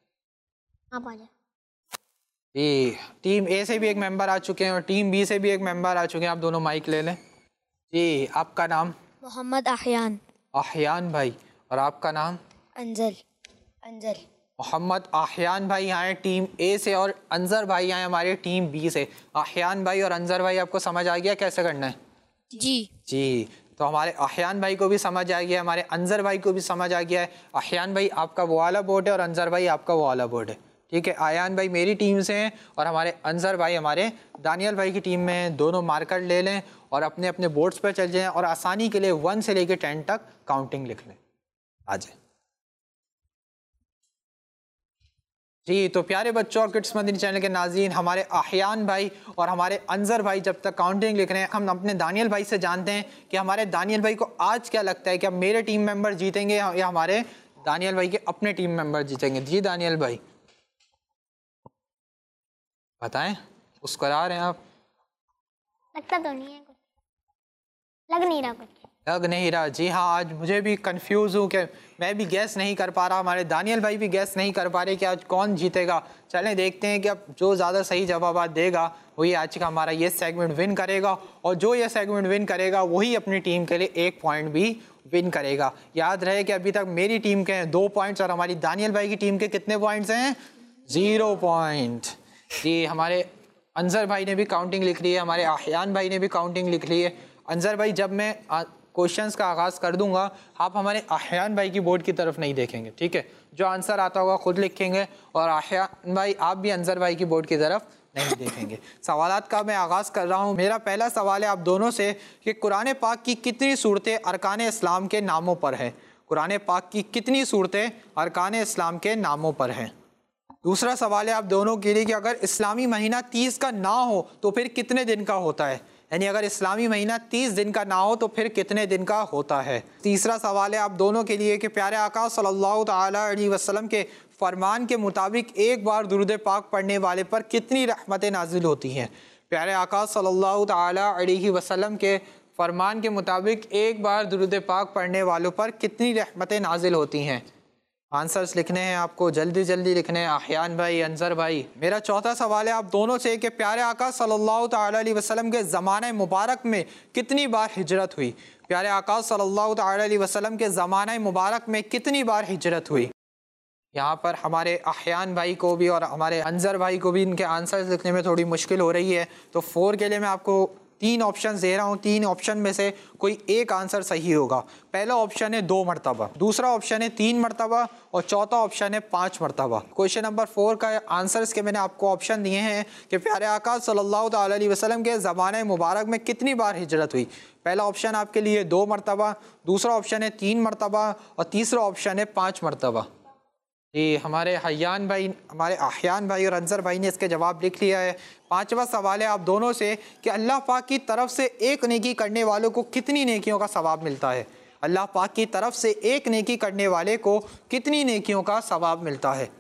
आप आ जाए। जी, टीम ए से भी एक मेंबर आ चुके हैं और टीम बी से भी एक मेंबर आ चुके हैं। आप दोनों माइक ले लें। जी, आपका नाम? मोहम्मद आह्यान। आह्यान भाई। और आपका नाम? अंजल। अंजल। मोहम्मद आह्यान भाई आए टीम ए से और अंजर भाई आए हमारे टीम बी से। आह्यान भाई और अंजर भाई, आपको समझ आ गया कैसे करना है? जी जी, तो हमारे आह्यान भाई को भी समझ आ गया, हमारे अंजर भाई को भी समझ आ गया है। आह्यान भाई आपका वो वाला बोर्ड है और अंजर भाई आपका वो वाला बोर्ड है। ठीक है, आह्यान भाई मेरी टीम से हैं और हमारे अंजर भाई हमारे दानियल भाई की टीम में हैं। दोनों मार्कर ले लें और अपने अपने बोर्ड्स पर चल जाएं और आसानी के लिए वन से लेकर टेन तक काउंटिंग लिख लें। आ जाए। जी, तो प्यारे बच्चों और किड्स मदनी चैनल के नाज़रीन, हमारे आह्यान भाई और हमारे अंजर भाई जब तक काउंटिंग लिख रहे हैं, हम अपने दानियल भाई से जानते हैं कि हमारे दानियल भाई को आज क्या लगता है कि अब मेरे टीम मेंबर जीतेंगे या हमारे दानियल भाई के अपने टीम मेंबर जीतेंगे। जी दानियल भाई बताएं, मुस्कुरा रहे हैं आप? लगता तो नहीं है कुछ, लग नहीं रहा कुछ। लग नहीं रहा। जी हाँ, आज मुझे भी कंफ्यूज हूँ कि मैं भी गैस नहीं कर पा रहा, हमारे दानियल भाई भी गैस नहीं कर पा रहे कि आज कौन जीतेगा। चलें देखते हैं कि अब जो ज़्यादा सही जवाब देगा वही आज का हमारा ये सेगमेंट विन करेगा, और जो ये सेगमेंट विन करेगा वही अपनी टीम के लिए एक पॉइंट भी विन करेगा। याद रहे कि अभी तक मेरी टीम के हैं दो पॉइंट्स और हमारी दानियल भाई की टीम के कितने पॉइंट्स हैं? Zero point. जी, हमारे अंजर भाई ने भी काउंटिंग लिख ली है, हमारे आह्यान भाई ने भी काउंटिंग लिख ली है। अंजर भाई, जब मैं क्वेश्चंस का आगाज़ कर दूंगा आप हमारे आह्यान भाई की बोर्ड की तरफ नहीं देखेंगे, ठीक है? जो आंसर आता होगा खुद लिखेंगे और आह्यान भाई आप भी अंजर भाई की बोर्ड की तरफ नहीं देखेंगे। सवालात का मैं आगाज़ कर रहा हूँ। मेरा पहला सवाल है आप दोनों से कि कुरान पाक की कितनी सूरतें अरकान इस्लाम के नामों पर है? कुरान पाक की कितनी सूरतें अरकान इस्लाम के नामों पर हैं? दूसरा सवाल है आप दोनों के लिए कि अगर इस्लामी महीना तीस का ना हो तो फिर कितने दिन का होता है? यानी अगर इस्लामी महीना तीस दिन का ना हो तो फिर कितने दिन का होता है? तीसरा सवाल है आप दोनों के लिए कि प्यारे आका सल्लल्लाहु ताला अलैहि वसल्लम के फरमान के मुताबिक एक बार दुरूद पाक पढ़ने वाले पर कितनी रहमतें नाजिल होती हैं? प्यारे आका सल्लल्लाहु ताला अलैहि वसल्लम के फरमान के मुताबिक एक बार दुरूद पाक पढ़ने वालों पर कितनी रहमतें नाजिल होती हैं? आंसर्स लिखने हैं आपको, जल्दी जल्दी लिखने हैं आह्यान भाई, अंजर भाई। मेरा चौथा सवाल है आप दोनों से कि प्यारे आका सल्लल्लाहु ताला अलैहि वसल्लम के ज़माने मुबारक में कितनी बार हिजरत हुई? प्यारे आका सल्लल्लाहु ताला अलैहि वसल्लम के ज़माने मुबारक में कितनी बार हिजरत हुई? यहाँ पर हमारे आह्यान भाई को भी और हमारे अंजर भाई को भी इनके आंसर्स लिखने में थोड़ी मुश्किल हो रही है, तो फोर के लिए मैं आपको तीन ऑप्शन दे रहा हूँ, तीन ऑप्शन में से कोई एक आंसर सही होगा। पहला ऑप्शन है दो मरतबा, दूसरा ऑप्शन है तीन मरतबा और चौथा ऑप्शन है पाँच मरतबा। क्वेश्चन नंबर फोर का आंसर्स के मैंने आपको ऑप्शन दिए हैं कि प्यारे आका सल्लल्लाहु ताला अलैहि वसल्लम के ज़माने मुबारक में कितनी बार हिजरत हुई। पहला ऑप्शन आपके लिए दो मरतबा, दूसरा ऑप्शन है तीन मरतबा और तीसरा ऑप्शन है पाँच मरतबा। जी, हमारे हयान भाई हमारे अहयान भाई और अंसर भाई ने इसके जवाब लिख लिया है। पांचवा सवाल है आप दोनों से कि अल्लाह पाक की तरफ से एक नेकी करने वालों को कितनी नेकियों का सवाब मिलता है। अल्लाह पाक की तरफ से एक नेकी करने वाले को कितनी नेकियों का सवाब मिलता है।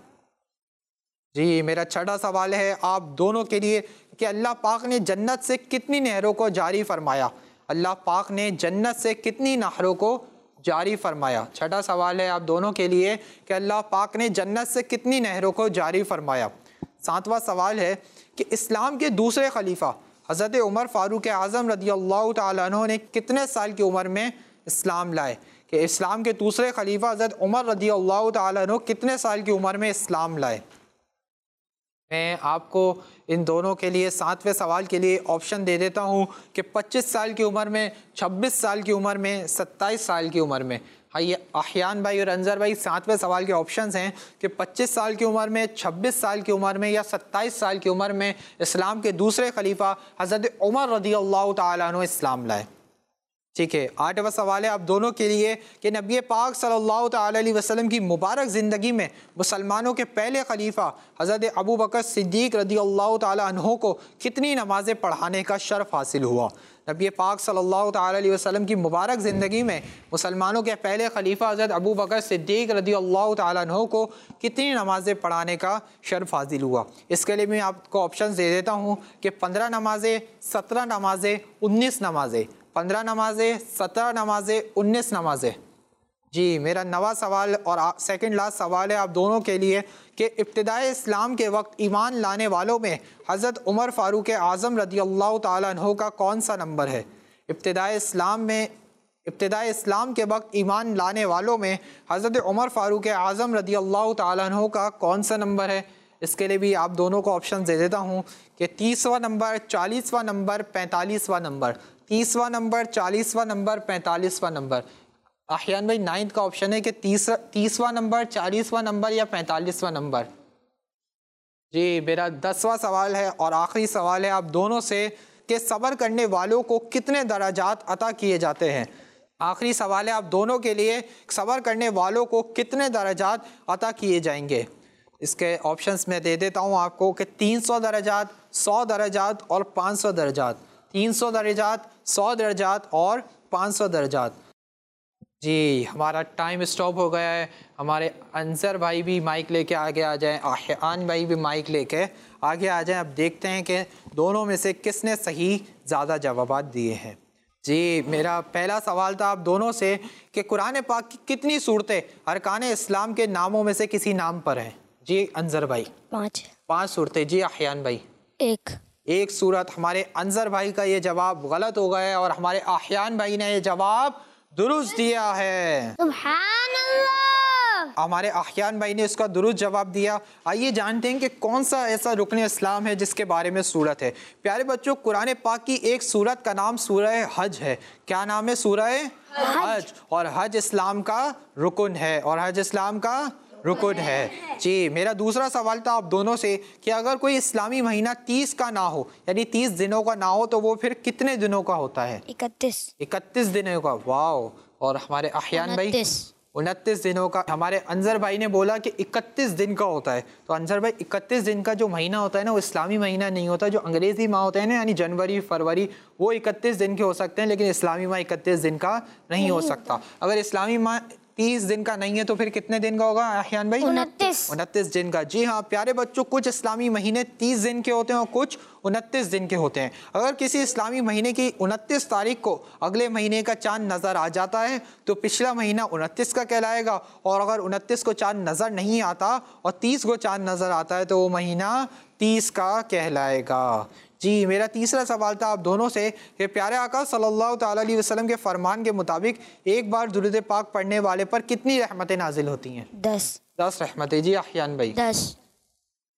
जी, मेरा छठा सवाल है आप दोनों के लिए कि अल्लाह पाक ने जन्नत से कितनी नहरों को जारी फरमाया। अल्लाह पाक ने जन्नत से कितनी नहरों को जारी फरमाया। छठा सवाल है आप दोनों के लिए कि अल्लाह पाक ने जन्नत से कितनी नहरों को जारी फरमाया। सातवां सवाल है कि इस्लाम के दूसरे खलीफा हज़रत उमर फ़ारूक आज़म रदी अल्लाह तआला अन्हु ने कितने साल की उम्र में इस्लाम लाए। कि इस्लाम के दूसरे खलीफा हज़रत उमर रदी अल्लाह तआला अन्हु कितने साल की उम्र में इस्लाम लाए। मैं आपको इन दोनों के लिए सातवें सवाल के लिए ऑप्शन दे देता हूँ कि पच्चीस साल की उम्र में, छब्बीस साल की उम्र में, सत्ताईस साल की उम्र में। हाई अहयान भाई और अंजर भाई सातवें सवाल के ऑप्शंस हैं कि पच्चीस साल की उम्र में, छब्बीस साल की उम्र में या सत्ताईस साल की उम्र में इस्लाम के दूसरे खलीफा हज़रत उमर रदी अल्लाह तआला अन्हु इस्लाम लाए। ठीक है, आठवां सवाल है आप दोनों के लिए कि नबी पाक सल्लल्लाहु ताला अलैहि वसल्लम की मुबारक ज़िंदगी में मुसलमानों के पहले खलीफा हज़रत अबू बकर सिद्दीक़ रदी अल्लाह ताला अन्हु को कितनी नमाज़ें पढ़ाने का शर्फ हासिल हुआ। नबी पाक सल्लल्लाहु ताला अलैहि वसल्लम की मुबारक ज़िंदगी में मुसलमानों के पहले खलीफा हज़रत अबू बकर सिद्दीक़ रदी अल्लाह ताला अन्हु को कितनी नमाज़ें पढ़ाने का शर्फ हासिल हुआ। इसके लिए मैं आपको ऑप्शन दे देता हूँ कि पंद्रह नमाज़ें, सत्रह नमाज़ें, उन्नीस नमाज़ें। पंद्रह नमाज़ें, सत्रह नमाज़ें, उन्नीस नमाज़ें। जी, मेरा नवा सवाल और सेकंड लास्ट सवाल है आप दोनों के लिए कि इब्तिदाए इस्लाम के वक्त ईमान लाने वालों में हज़रत उमर फ़ारूक आज़म रदी अल्लाह तआला अन्हु का कौन सा नंबर है। इब्तिदाए इस्लाम में इब्तिदाए इस्लाम के वक्त ईमान लाने वालों में हज़रत उमर फ़ारूक आज़म रदी अल्लाह तआला अन्हु का कौन सा नंबर है। इसके लिए भी आप दोनों को ऑप्शन दे देता हूँ कि तीसवां नंबर, चालीसवां नंबर, पैंतालीसवां नंबर। तीसवां नंबर, चालीसवां नंबर, पैंतालीसवां नंबर। अहयान भाई नाइन्थ का ऑप्शन है कि तीसरा तीसवां नंबर, चालीसवां नंबर या पैंतालीसवां नंबर। जी, मेरा दसवां सवाल है और आखिरी सवाल है आप दोनों से कि सब्र करने वालों को कितने दराजात अता किए जाते हैं। आखिरी सवाल है आप दोनों के लिए, सब्र करने वालों को कितने दराजात अता किए जाएंगे। इसके ऑप्शंस में दे देता हूँ आपको कि तीन सौ दराजात, सौ दराजात और पाँच सौ दराजात। तीन सौ दराजात, सौ दराजात और पाँच सौ दराजात। जी, हमारा टाइम स्टॉप हो गया है। हमारे अंसर भाई भी माइक लेके आगे आ जाएं, अहयान भाई भी माइक लेके आगे आ जाएं। अब देखते हैं कि दोनों में से किसने सही ज़्यादा जवाबात दिए हैं। जी, मेरा पहला सवाल था आप दोनों से कि कुरान पाक की कितनी सूरतें अरकान इस्लाम के नामों में से किसी नाम पर हैं। जी, अंजर भाई। पाँच। पाँच सूरतें। जी, अहयान भाई। एक। एक सूरत। हमारे अंजर भाई का ये जवाब गलत हो गया है और हमारे अहयान भाई ने ये जवाब दुरुस्त दिया है। सुभान अल्लाह। हमारे अहयान भाई ने इसका दुरुस्त जवाब दिया। आइए जानते हैं कि कौन सा ऐसा रुकन इस्लाम है जिसके बारे में सूरत है। प्यारे बच्चों, कुरान पाक की एक सूरत का नाम सूरह हज है। क्या नाम है? सूरह हज। और हज इस्लाम का रुकन है और हज इस्लाम का रुकन है। जी, मेरा दूसरा सवाल था आप दोनों से कि अगर कोई इस्लामी महीना तीस का ना हो, यानी तीस दिनों का ना हो, तो वो फिर कितने दिनों का होता है? इकतीस। इकतीस दिनों का। वाह। और हमारे अहयान भाई? उनतीस दिनों का। हमारे अंजर भाई ने बोला कि इकतीस दिन का होता है। तो अंजर भाई, इकतीस दिन का जो महीना होता है ना, वो इस्लामी महीना नहीं होता। जो अंग्रेजी माह होता है ना, यानी जनवरी, फरवरी, वो इकतीस दिन के हो सकते हैं, लेकिन इस्लामी माह इकतीस दिन का नहीं हो सकता। अगर इस्लामी माह तीस दिन का नहीं है तो फिर कितने दिन का होगा अहयान भाई? उनतीस। उनतीस दिन का। जी हाँ प्यारे बच्चों, कुछ इस्लामी महीने तीस दिन के होते हैं और कुछ उनतीस दिन के होते हैं। अगर किसी इस्लामी महीने की उनतीस तारीख को अगले महीने का चांद नज़र आ जाता है तो पिछला महीना उनतीस का कहलाएगा, और अगर उनतीस को चांद नज़र नहीं आता और तीस को चांद नज़र आता है तो वो महीना तीस का कहलाएगा। जी, मेरा तीसरा सवाल था आप दोनों से कि प्यारे आका सल्लल्लाहु ताला अलैहि वसल्लम के फरमान के मुताबिक एक बार दुरूद पाक पढ़ने वाले पर कितनी रहमतें नाजिल होती हैं? दस। दस रहमतें। जी अहयान भाई? दस।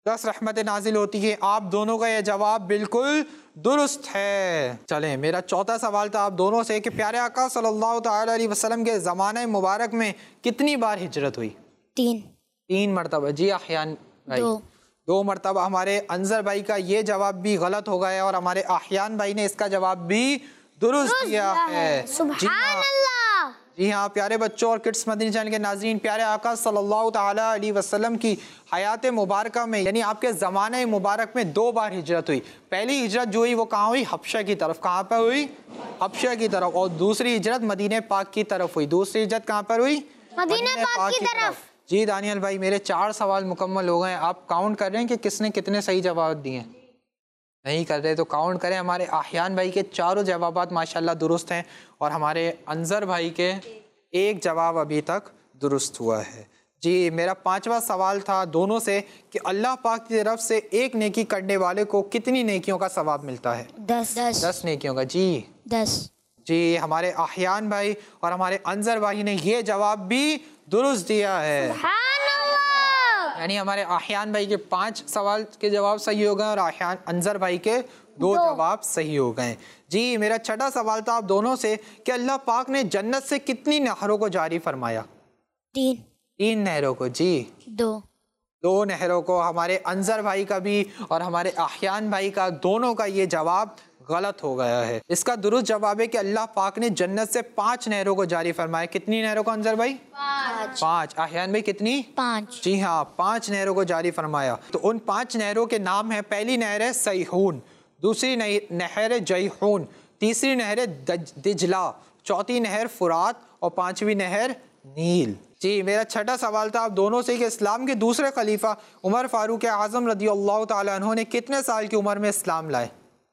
दस रहमतें नाजिल होती हैं। आप दोनों का यह जवाब बिल्कुल दुरुस्त है। चलें, मेरा चौथा सवाल था आप दोनों से कि प्यारे आका सल्लल्लाहु ताला अलैहि वसल्लम के ज़माने मुबारक में कितनी बार हिजरत हुई? तीन। तीन मरतबा। जी अहयान भाई? दो। दो मरतबा। हमारे अंजर भाई का ये जवाब भी गलत हो गया और हमारे अहयान भाई ने इसका जवाब भी दुरुस्त दिया है। सुभान अल्लाह। जी हाँ प्यारे बच्चों और किड्स मदनी चैनल के नाज़रीन, प्यारे आका सल्लल्लाहु ताला अलैहि वसल्लम की हयात मुबारक में यानी आपके ज़माने मुबारक में दो बार हिजरत हुई। पहली हिजरत जो हुई वो कहाँ हुई? हबशा की तरफ। कहाँ पर हुई? हबशा की तरफ। और दूसरी हिजरत मदीने पाक की तरफ हुई। दूसरी हिजरत कहाँ पर हुई? मदीने पाक की तरफ। जी दानियल भाई, मेरे चार सवाल मुकम्मल हो गए। आप काउंट कर रहे हैं कि किसने कितने सही जवाब दिए? नहीं कर रहे तो काउंट करें। हमारे आह्यान भाई के चारों जवाबात माशाल्लाह दुरुस्त हैं और हमारे अंजर भाई के एक जवाब अभी तक दुरुस्त हुआ है। जी मेरा पांचवा सवाल था दोनों से कि अल्लाह पाक की तरफ से एक नेकी करने वाले को कितनी नेकियों का सवाब मिलता है? दस। दस, दस नेकियों का। जी दस। जी हमारे आह्यान भाई और हमारे अंजर भाई ने ये जवाब भी दुरुस्त दिया है। यानी हमारे आह्यान भाई के पांच सवाल के जवाब सही हो गए और आह्यान अंजर भाई के दो, दो जवाब सही हो गए। जी मेरा छठा सवाल था आप दोनों से कि अल्लाह पाक ने जन्नत से कितनी नहरों को जारी फरमाया? तीन। तीन नहरों को। जी दो। दो नहरों को। हमारे अंजर भाई का भी और हमारे आह्यान भाई का दोनों का ये जवाब गलत हो गया है। इसका दुरुस्त जवाब है कि अल्लाह पाक ने जन्नत से पांच नहरों को जारी फरमाया। कितनी नहरों को अंजर भाई? पांच। पांच। आह्यान भाई कितनी? पांच। जी हाँ पांच नहरों को जारी फरमाया। तो उन पांच नहरों के नाम है, पहली नहर है सईहून, दूसरी नहर है जयहून, तीसरी नहर है दिजला, चौथी नहर फुरात और पांचवी नहर नील। जी मेरा छठा सवाल था आप दोनों से कि इस्लाम के दूसरे खलीफा उमर फारूक आजम रदियल्लाहु ताला अन्हु ने कितने साल की उम्र में इस्लाम लाए?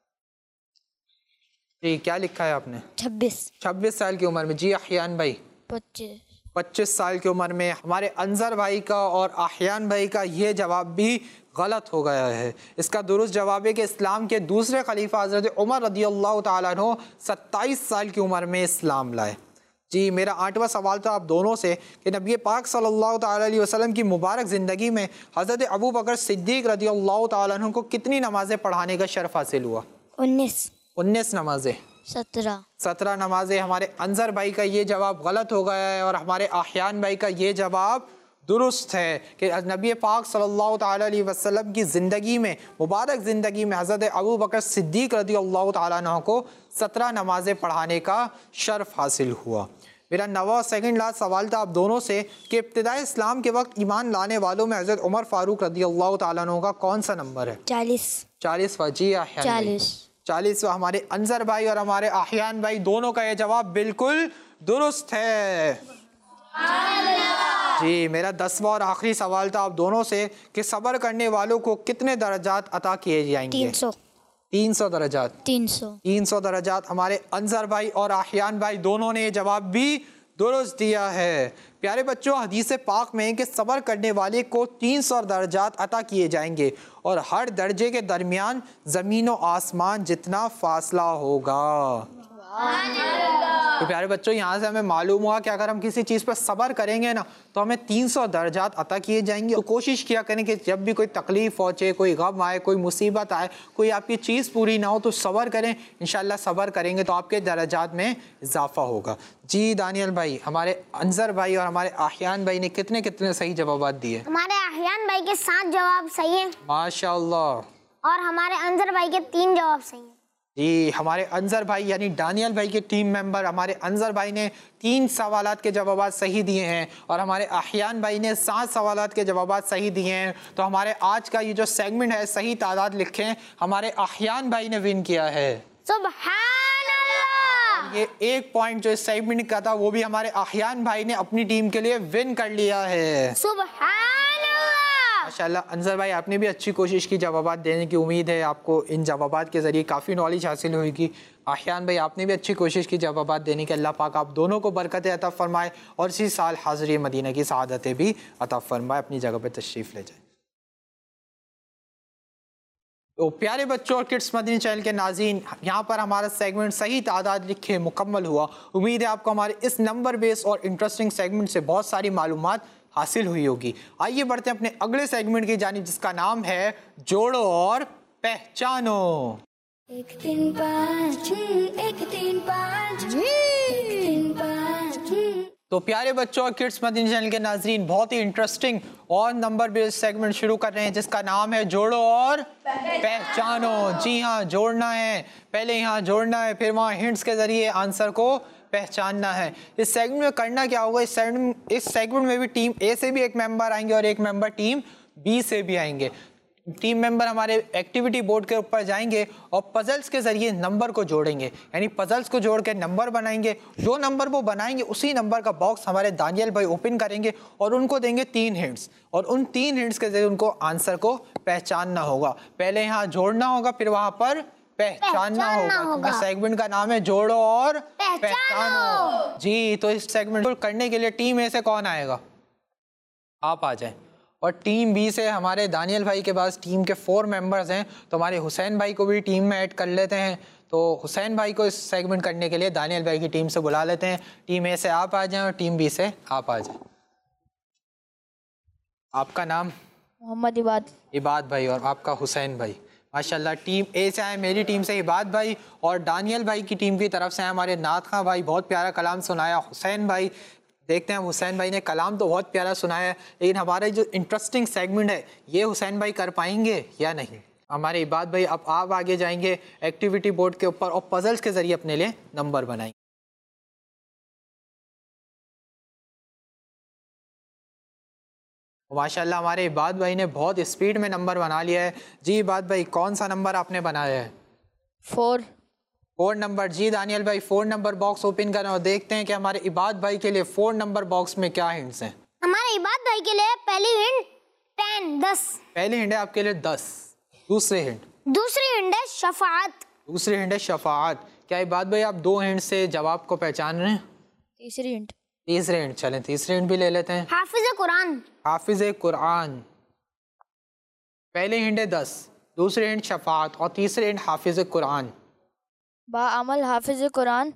जी क्या लिखा है आपने? छब्बीस। छब्बीस साल की उम्र में। जी आह्यान भाई? पच्चीस। पच्चीस साल की उम्र में। हमारे अंजर भाई का और आह्यान भाई का ये जवाब भी गलत हो गया है। इसका दुरुस्त जवाब है कि इस्लाम के दूसरे खलीफा हज़रत उमर रदियल्लाहु ताला अन्हु सत्ताईस साल की उम्र में इस्लाम लाए। जी मेरा आठवां सवाल था आप दोनों से कि नबी पाक सल्लल्लाहु ताला अलैहि वसल्लम की मुबारक ज़िंदगी में हज़रत अबू बकर सिद्दीक़ रदियल्लाहु ताला अन्हु को कितनी नमाज़ें पढ़ाने का शर्फ हासिल हुआ? उन्नीस। उन्नीस नमाजें। सत्रह। सत्रह नमाजें। हमारे अंजर भाई का ये जवाब गलत हो गया है और हमारे आह्यान भाई का ये जवाब दुरुस्त है कि नबी पाक सल्लल्लाहु ताला अलैहि वसल्लम की ज़िंदगी में मुबारक ज़िंदगी में हज़रत अबू बकर सिद्दीक़ रदियल्लाहु ताला अन्हु को सत्रह नमाजें पढ़ाने का शर्फ हासिल हुआ। मेरा नवा सेकंड लास्ट सवाल था आप दोनों से कि इब्तिदाई इस्लाम के वक्त ईमान लाने वालों में हज़रत उमर फारूक रदियल्लाहु ताला अन्हु का कौन सा नंबर है? चालीस। चालीस। जी आह्यान भाई? चालीस। चालीस। हमारे अंजर भाई और हमारे आह्यान भाई दोनों का ये जवाब बिल्कुल दुरुस्त है। जी मेरा दसवां और आखिरी सवाल था आप दोनों से कि सब्र करने वालों को कितने दर्जात अता किए जाएंगे? तीन सौ। तीन सौ दर्जात। तीन सौ। तीन सौ दर्जात। हमारे अंजर भाई और आह्यान भाई दोनों ने ये जवाब भी दुरुस्त दिया है। प्यारे बच्चों हदीस पाक में कि सब्र करने वाले को तीन सौ दर्जात अता किए जाएंगे और हर दर्जे के दरमियान ज़मीन और आसमान जितना फासला होगा। तो प्यारे बच्चों यहाँ से हमें मालूम हुआ कि अगर हम किसी चीज़ पर सब्र करेंगे ना तो हमें तीन सौ दर्जात अता किए जाएंगे। तो कोशिश किया करें कि जब भी कोई तकलीफ़ पहुँचे, कोई गम आए, कोई मुसीबत आए, कोई आपकी चीज़ पूरी ना हो तो सब्र करें। इंशाल्लाह सब्र करेंगे तो आपके दर्जात में इजाफा होगा। जी दानियल भाई, हमारे अंजर भाई और हमारे आह्यान भाई ने कितने कितने सही जवाब दिए? हमारे आह्यान भाई के सात जवाब सही हैं माशाअल्लाह और हमारे अंजर भाई के तीन जवाब सही हैं। जी हमारे अंजर भाई यानी दानियल भाई के टीम मेंबर हमारे अंजर भाई ने तीन सवालात के जवाब सही दिए हैं और हमारे आह्यान भाई ने सात सवालात के जवाब सही दिए हैं। तो हमारे आज का ये जो सेगमेंट है सही तादाद लिखें, हमारे आह्यान भाई ने विन किया है। सुभान अल्लाह। ये एक पॉइंट जो इस सेगमेंट का था वो भी हमारे आह्यान भाई ने अपनी टीम के लिए विन कर लिया है। सुभान माशाल्लाह। अंजर भाई आपने भी अच्छी कोशिश की, जवाबात देने की उम्मीद है आपको इन जवाबात के ज़रिए काफ़ी नॉलेज हासिल होगी। आह्यान भाई आपने भी अच्छी कोशिश की जवाबात देने की। अल्लाह पाक आप दोनों को बरकत अता फरमाए और इसी साल हाज़िरी मदीना की सआदतें भी अता फरमाए। अपनी जगह पर तशरीफ़ ले जाए। तो प्यारे बच्चों और किड्स मदनी चैनल के नाज़रीन, यहाँ पर हमारा सेगमेंट सही तादाद लिखे मुकम्मल हुआ। उम्मीद है आपको हमारे इस नंबर बेस और इंटरेस्टिंग सेगमेंट से बहुत सारी मालूमात हासिल हुई होगी। आइए बढ़ते हैं अपने अगले सेगमेंट की जानिब, जिसका नाम है जोड़ो और पहचानो। एक तीन पाँच एक तीन पाँच एक तीन पाँच। तो प्यारे बच्चों और किड्स मदनी चैनल के नाजरीन, बहुत ही इंटरेस्टिंग और नंबर बेस्ड सेगमेंट शुरू कर रहे हैं, जिसका नाम है जोड़ो और पहचानो। जी हाँ, जोड़ना है, पहले यहाँ जोड़ना है, फिर वहाँ हिंट्स के जरिए आंसर को पहचानना है। इस सेगमेंट में करना क्या होगा, इस सेगमेंट इस सेगमेंट में भी टीम ए से भी एक मेंबर आएंगे और एक मेंबर टीम बी से भी आएंगे। टीम मेंबर हमारे एक्टिविटी बोर्ड के ऊपर जाएंगे और पजल्स के जरिए नंबर को जोड़ेंगे, यानी पजल्स को जोड़ के नंबर बनाएंगे। जो नंबर वो बनाएंगे उसी नंबर का बॉक्स हमारे दानियल भाई ओपन करेंगे और उनको देंगे तीन हिंट्स, और उन तीन हिंट्स के जरिए उनको आंसर को पहचानना होगा। पहले यहाँ जोड़ना होगा, फिर वहां पर पहचानना होगा, होगा। सेगमेंट का नाम है जोड़ो और पहचानो, पहचानो। जी, तो इस सेगमेंट को करने के लिए टीम ए से कौन आएगा? आप आ जाए। और टीम बी से हमारे दानियल भाई के पास टीम के फोर मेंबर्स हैं, तो हमारे हुसैन भाई को भी टीम में ऐड कर लेते हैं। तो हुसैन भाई को इस सेगमेंट करने के लिए दानियल भाई की टीम से बुला लेते हैं। टीम ए से आप आ जाएं और टीम बी से आप आ जाएं। आपका नाम? मोहम्मद इबाद। इबाद भाई। और आपका? हुसैन भाई। माशाल्लाह, टीम ए से आए मेरी टीम से इबाद भाई, और दानियल भाई की टीम की तरफ से आए हमारे नात खां भाई, बहुत प्यारा कलाम सुनाया हुसैन भाई। देखते हैं हुसैन भाई ने कलाम तो बहुत प्यारा सुनाया है, लेकिन हमारा जो इंटरेस्टिंग सेगमेंट है ये हुसैन भाई कर पाएंगे या नहीं। हमारे इबाद भाई अब आप आगे जाएंगे एक्टिविटी बोर्ड के ऊपर और पजल्स के जरिए अपने लिए नंबर बनाएंगे। माशाल्लाह हमारे इबाद भाई ने बहुत स्पीड में नंबर बना लिया है। जी इबाद भाई, कौन सा नंबर आपने बनाया है? फोर। Four number. जी दानियल भाई, फोर नंबर बॉक्स ओपन करें और देखते हैं कि हमारे इबाद भाई के लिए फोर नंबर बॉक्स में क्या हिंट्स हैं। हमारे इबाद भाई के लिए पहली हिंट टेन, दस। पहली हिंट है आपके लिए दस। दूसरी हिंट? दूसरी हिंट है शफाअत। दूसरी हिंट है शफाअत। क्या इबाद भाई आप दो हिंट से जवाब को पहचान रहे हैं? तीसरी हिंट। तीसरी हिंट, चलें तीसरी हिंट भी ले लेते हैं। हाफिज कुरान। हाफिज कुरान। पहली हिंट है दस, दूसरी हिंट शफाअत और तीसरी हिंट हाफिज कुरान। बाअमल हाफिज कुरान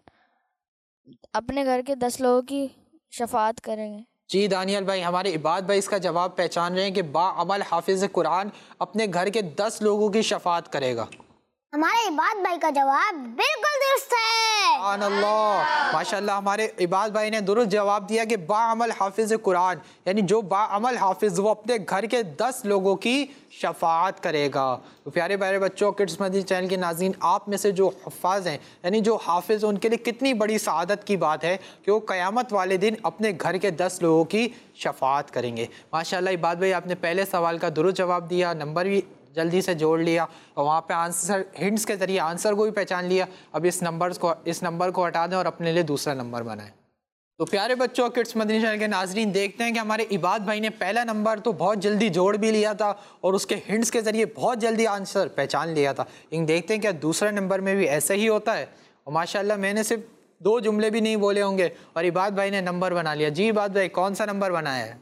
अपने घर के दस लोगों की शफाअत करेंगे। जी दानियल भाई, हमारे इबाद भाई इसका जवाब पहचान रहे हैं कि बाअमल हाफिज कुरान अपने घर के दस लोगों की शफाअत करेगा। हमारे इबाद भाई का जवाब बिल्कुल दुरुस्त है। सुभान अल्लाह, माशाल्लाह हमारे इबाद भाई ने दुरुस्त जवाब दिया कि बाअमल हाफिज कुरान, यानी जो बाअमल हाफिज वो अपने घर के दस लोगों की शफाअत करेगा। तो प्यारे प्यारे बच्चों, किड्स मदनी चैनल के नाज़रीन, आप में से जो हफ़ाज़ हैं यानी जो हाफिज, उनके लिए कितनी बड़ी सआदत की बात है कि वो क़यामत वाले दिन अपने घर के दस लोगों की शफाअत करेंगे। माशाल्लाह इबाद भाई, आपने पहले सवाल का दुरुस्त जवाब दिया, नंबर भी जल्दी से जोड़ लिया और वहाँ पे आंसर हिंट्स के ज़रिए आंसर को भी पहचान लिया। अब इस नंबर को इस नंबर को हटा दें और अपने लिए दूसरा नंबर बनाएं। तो प्यारे बच्चों, किड्स मदनी चैनल के नाजरीन, देखते हैं कि हमारे इबाद भाई ने पहला नंबर तो बहुत जल्दी जोड़ भी लिया था और उसके हिंट्स के ज़रिए बहुत जल्दी आंसर पहचान लिया था, लेकिन देखते हैं क्या दूसरा नंबर में भी ऐसा ही होता है। और माशाल्लाह मैंने सिर्फ दो जुमले भी नहीं बोले होंगे और इबाद भाई ने नंबर बना लिया। जी इबाद भाई, कौन सा नंबर बनाया है?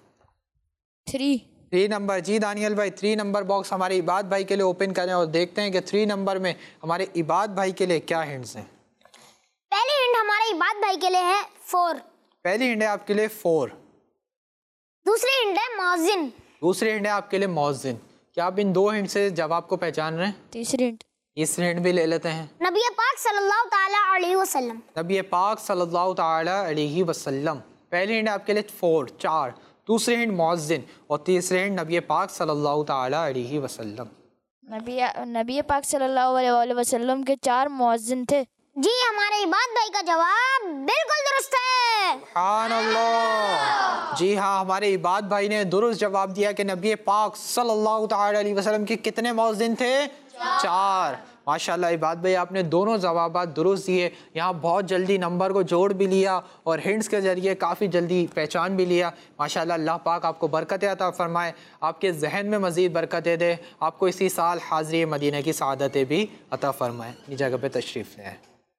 थ्री। Three number. जी दानियल भाई, थ्री नंबर बॉक्स हमारे इबाद भाई के लिए ओपन करें और देखते हैं कि थ्री नंबर में हमारे इबाद भाई के लिए क्या हिंट्स हैं। पहली हिंट हमारे इबाद भाई के लिए है फोर। पहली हिंट है आपके लिए फोर। दूसरी हिंट है मौजिन। दूसरी हिंट है आपके लिए मौजिन। क्या आप इन दो हिंट से जवाब को पहचान रहे हैं? तीसरी हिंट। तीसरी हिंट भी ले लेते हैं। नबी पाक सल्लल्लाहु ताला अलैहि वसल्लम। नबी पाक सल्लल्लाहु ताला अलैहि वसल्लम। पहली हिंट आपके लिए फोर, चार। दूसरी हिंट मौजिन और तीसरी हिंट नबी पाक सल्लल्लाहु ताला अलैहि वसल्लम। नबी नबी पाक सल्लल्लाहु अलैहि वसल्लम के चार मौजिन थे। जी हमारे इबाद भाई का जवाब बिल्कुल दुरुस्त है। सुभान अल्लाह। जी हाँ, हमारे इबाद भाई ने दुरुस्त जवाब दिया कि नबी पाक सल्लल्लाहु ताला अलैहि वसल्लम के कितने मौजिन थे? चार। माशाल्लाह इबाद भाई, आपने दोनों जवाब दुरुस्त दिए। यहाँ बहुत जल्दी नंबर को जोड़ भी लिया और हिंट्स के ज़रिए काफ़ी जल्दी पहचान भी लिया। माशाल्लाह, अल्लाह पाक आपको बरकत अता फरमाए, आपके जहन में मज़ीद बरकतें दे, आपको इसी साल हाज़िरी मदीना की सआदतें भी अता फरमाए। इस जगह पे तशरीफ़ ले आए।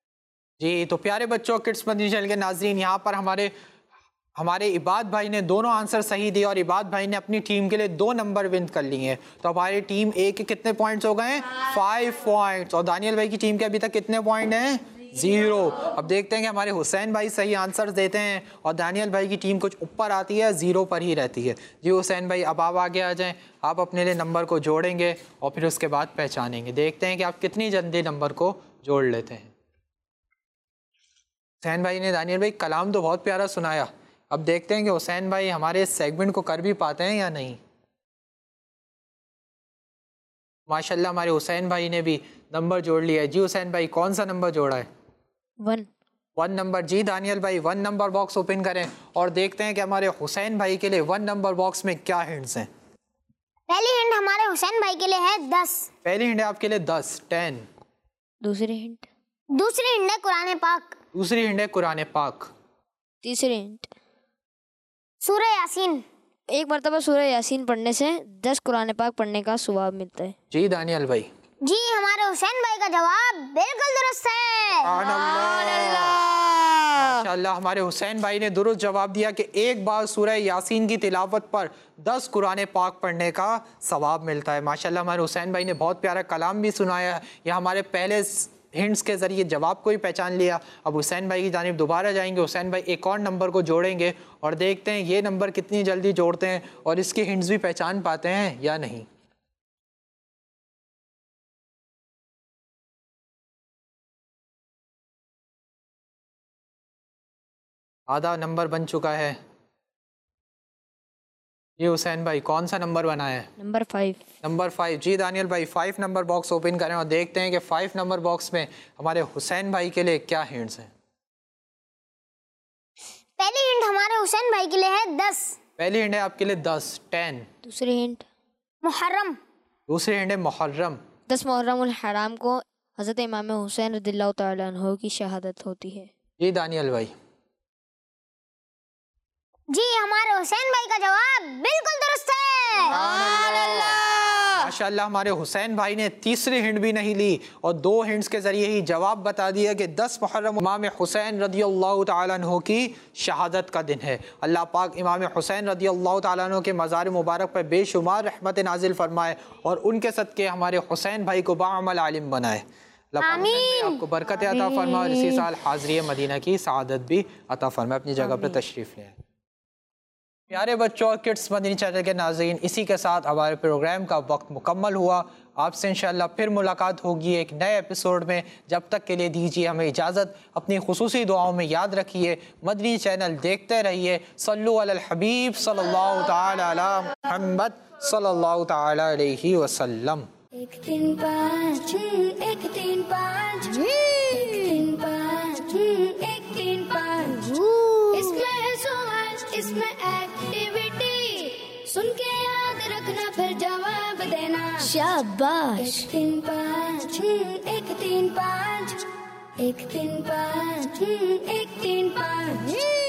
जी तो प्यारे बच्चों, किड्स मदनी चैनल के नाज़रीन, यहाँ पर हमारे हमारे इबाद भाई ने दोनों आंसर सही दिए और इबाद भाई ने अपनी टीम के लिए दो नंबर विन कर लिए हैं। तो हमारी टीम ए के कितने पॉइंट्स हो गए हैं? Five points. और दानियल भाई की टीम के अभी तक कितने पॉइंट हैं? जीरो। अब देखते हैं कि हमारे हुसैन भाई सही आंसर देते हैं और दानियल भाई की टीम कुछ ऊपर आती है, जीरो पर ही रहती है। जी हुसैन भाई, अब आप आगे आ जाएं, आप अपने लिए नंबर को जोड़ेंगे और फिर उसके बाद पहचानेंगे। देखते हैं कि आप कितनी जल्दी नंबर को जोड़ लेते हैं। हुसैन भाई ने दानियल भाई कलाम तो बहुत प्यारा सुनाया, अब देखते हैं कि हुसैन भाई हमारे इस सेगमेंट को कर भी पाते हैं या नहीं। माशाल्लाह हमारे हुसैन भाई ने भी नंबर जोड़ लिया है। जी हुसैन भाई, कौन सा नंबर जोड़ा है? One one number. जी दानियल भाई, वन नंबर बॉक्स ओपन करें और देखते हैं कि हमारे हुसैन भाई के लिए वन नंबर बॉक्स में क्या हिंट्स हैं। पहली हिंट हमारे हुसैन भाई के लिए है दस। पहली हिंट है आपके लिए दस, टेन। दूसरी हिंट दूसरी हिंट है कुरान पाक। दूसरी हिंट है कुरान पाक। तीसरी हिंट सूरह यासीन। एक मरतबा सूरह यासीन पढ़ने से दस कुरान पाक पढ़ने का सवाब मिलता है। जी दानियल भाई। जी हमारे हुसैन भाई का जवाब बिल्कुल दुरुस्त है। माशाल्लाह हमारे हुसैन भाई ने दुरुस्त जवाब दिया कि एक बार सूरह यासीन की तिलावत पर दस कुरान पाक पढ़ने का सवाब मिलता है। माशाल्लाह हमारे हुसैन भाई ने बहुत प्यारा कलाम भी सुनाया है। यह हमारे पहले हिंट्स के ज़रिए जवाब को ही पहचान लिया। अब हुसैन भाई की जानिब दोबारा जाएंगे। हुसैन भाई एक और नंबर को जोड़ेंगे और देखते हैं ये नंबर कितनी जल्दी जोड़ते हैं और इसके हिंट्स भी पहचान पाते हैं या नहीं। आधा नंबर बन चुका है। ये हुसैन भाई कौन सा नंबर बना है? Number five. Number five. जी दानियल भाई, फाइव नंबर बॉक्स ओपन करें और देखते हैं कि फाइव नंबर बॉक्स में हमारे हुसैन भाई के लिए क्या हिंट्स हैं। पहली हिंट हमारे हुसैन भाई के लिए है दस। पहली हिंट है आपके लिए दस, टेन। दूसरी हिंट मुहर्रम। दूसरी हिंट है मुहर्रम। दस मुहर्रम उल हराम को हज़रत इमाम हुसैन रज़ियल्लाहु तआला अन्हु की शहादत होती है। जी दानियल भाई। जी हमारे हुसैन भाई का जवाब बिल्कुल दुरुस्त है। माशाल्लाह हमारे हुसैन भाई ने तीसरी हिंट भी नहीं ली और दो हिंट्स के जरिए ही जवाब बता दिया कि दस मुहर्रम इमाम हुसैन रज़ियल्लाहु तआला अन्हु की शहादत का दिन है। अल्लाह पाक इमाम हुसैन रज़ियल्लाहु तआला अन्हु के मज़ार मुबारक पर बेशुमार रहमत नाजिल फरमाए और उनके सदक़े हमारे हुसैन भाई को बाअमल आलिम बनाए। आमीन। आपको बरकत अता फरमाए और इसी साल हाज़री मदीना की सआदत भी अता फरमाए। अपनी जगह पर तशरीफ़ लें। प्यारे बच्चों और किड्स मदनी चैनल के नाज़रीन, इसी के साथ हमारे प्रोग्राम का वक्त मुकम्मल हुआ। आपसे इंशाअल्लाह फिर मुलाकात होगी एक नए एपिसोड में। जब तक के लिए दीजिए हमें इजाज़त। अपनी खुसूसी दुआओं में याद रखिए, मदनी चैनल देखते रहिए। सल्लु अलल हबीब सल्लल्लाहु तआला अला मुहम्मद सल्लल्लाहु तआला अलैहि वसल्लम। एक तीन पाँच एक तीन पाँच एक तीन पाँच एक तीन पाँच इसमें है सवाल, इसमें एक्टिविटी, सुन के याद रखना फिर जवाब देना। शाबाश। एक तीन पाँच एक तीन पाँच एक तीन पाँच एक तीन पाँच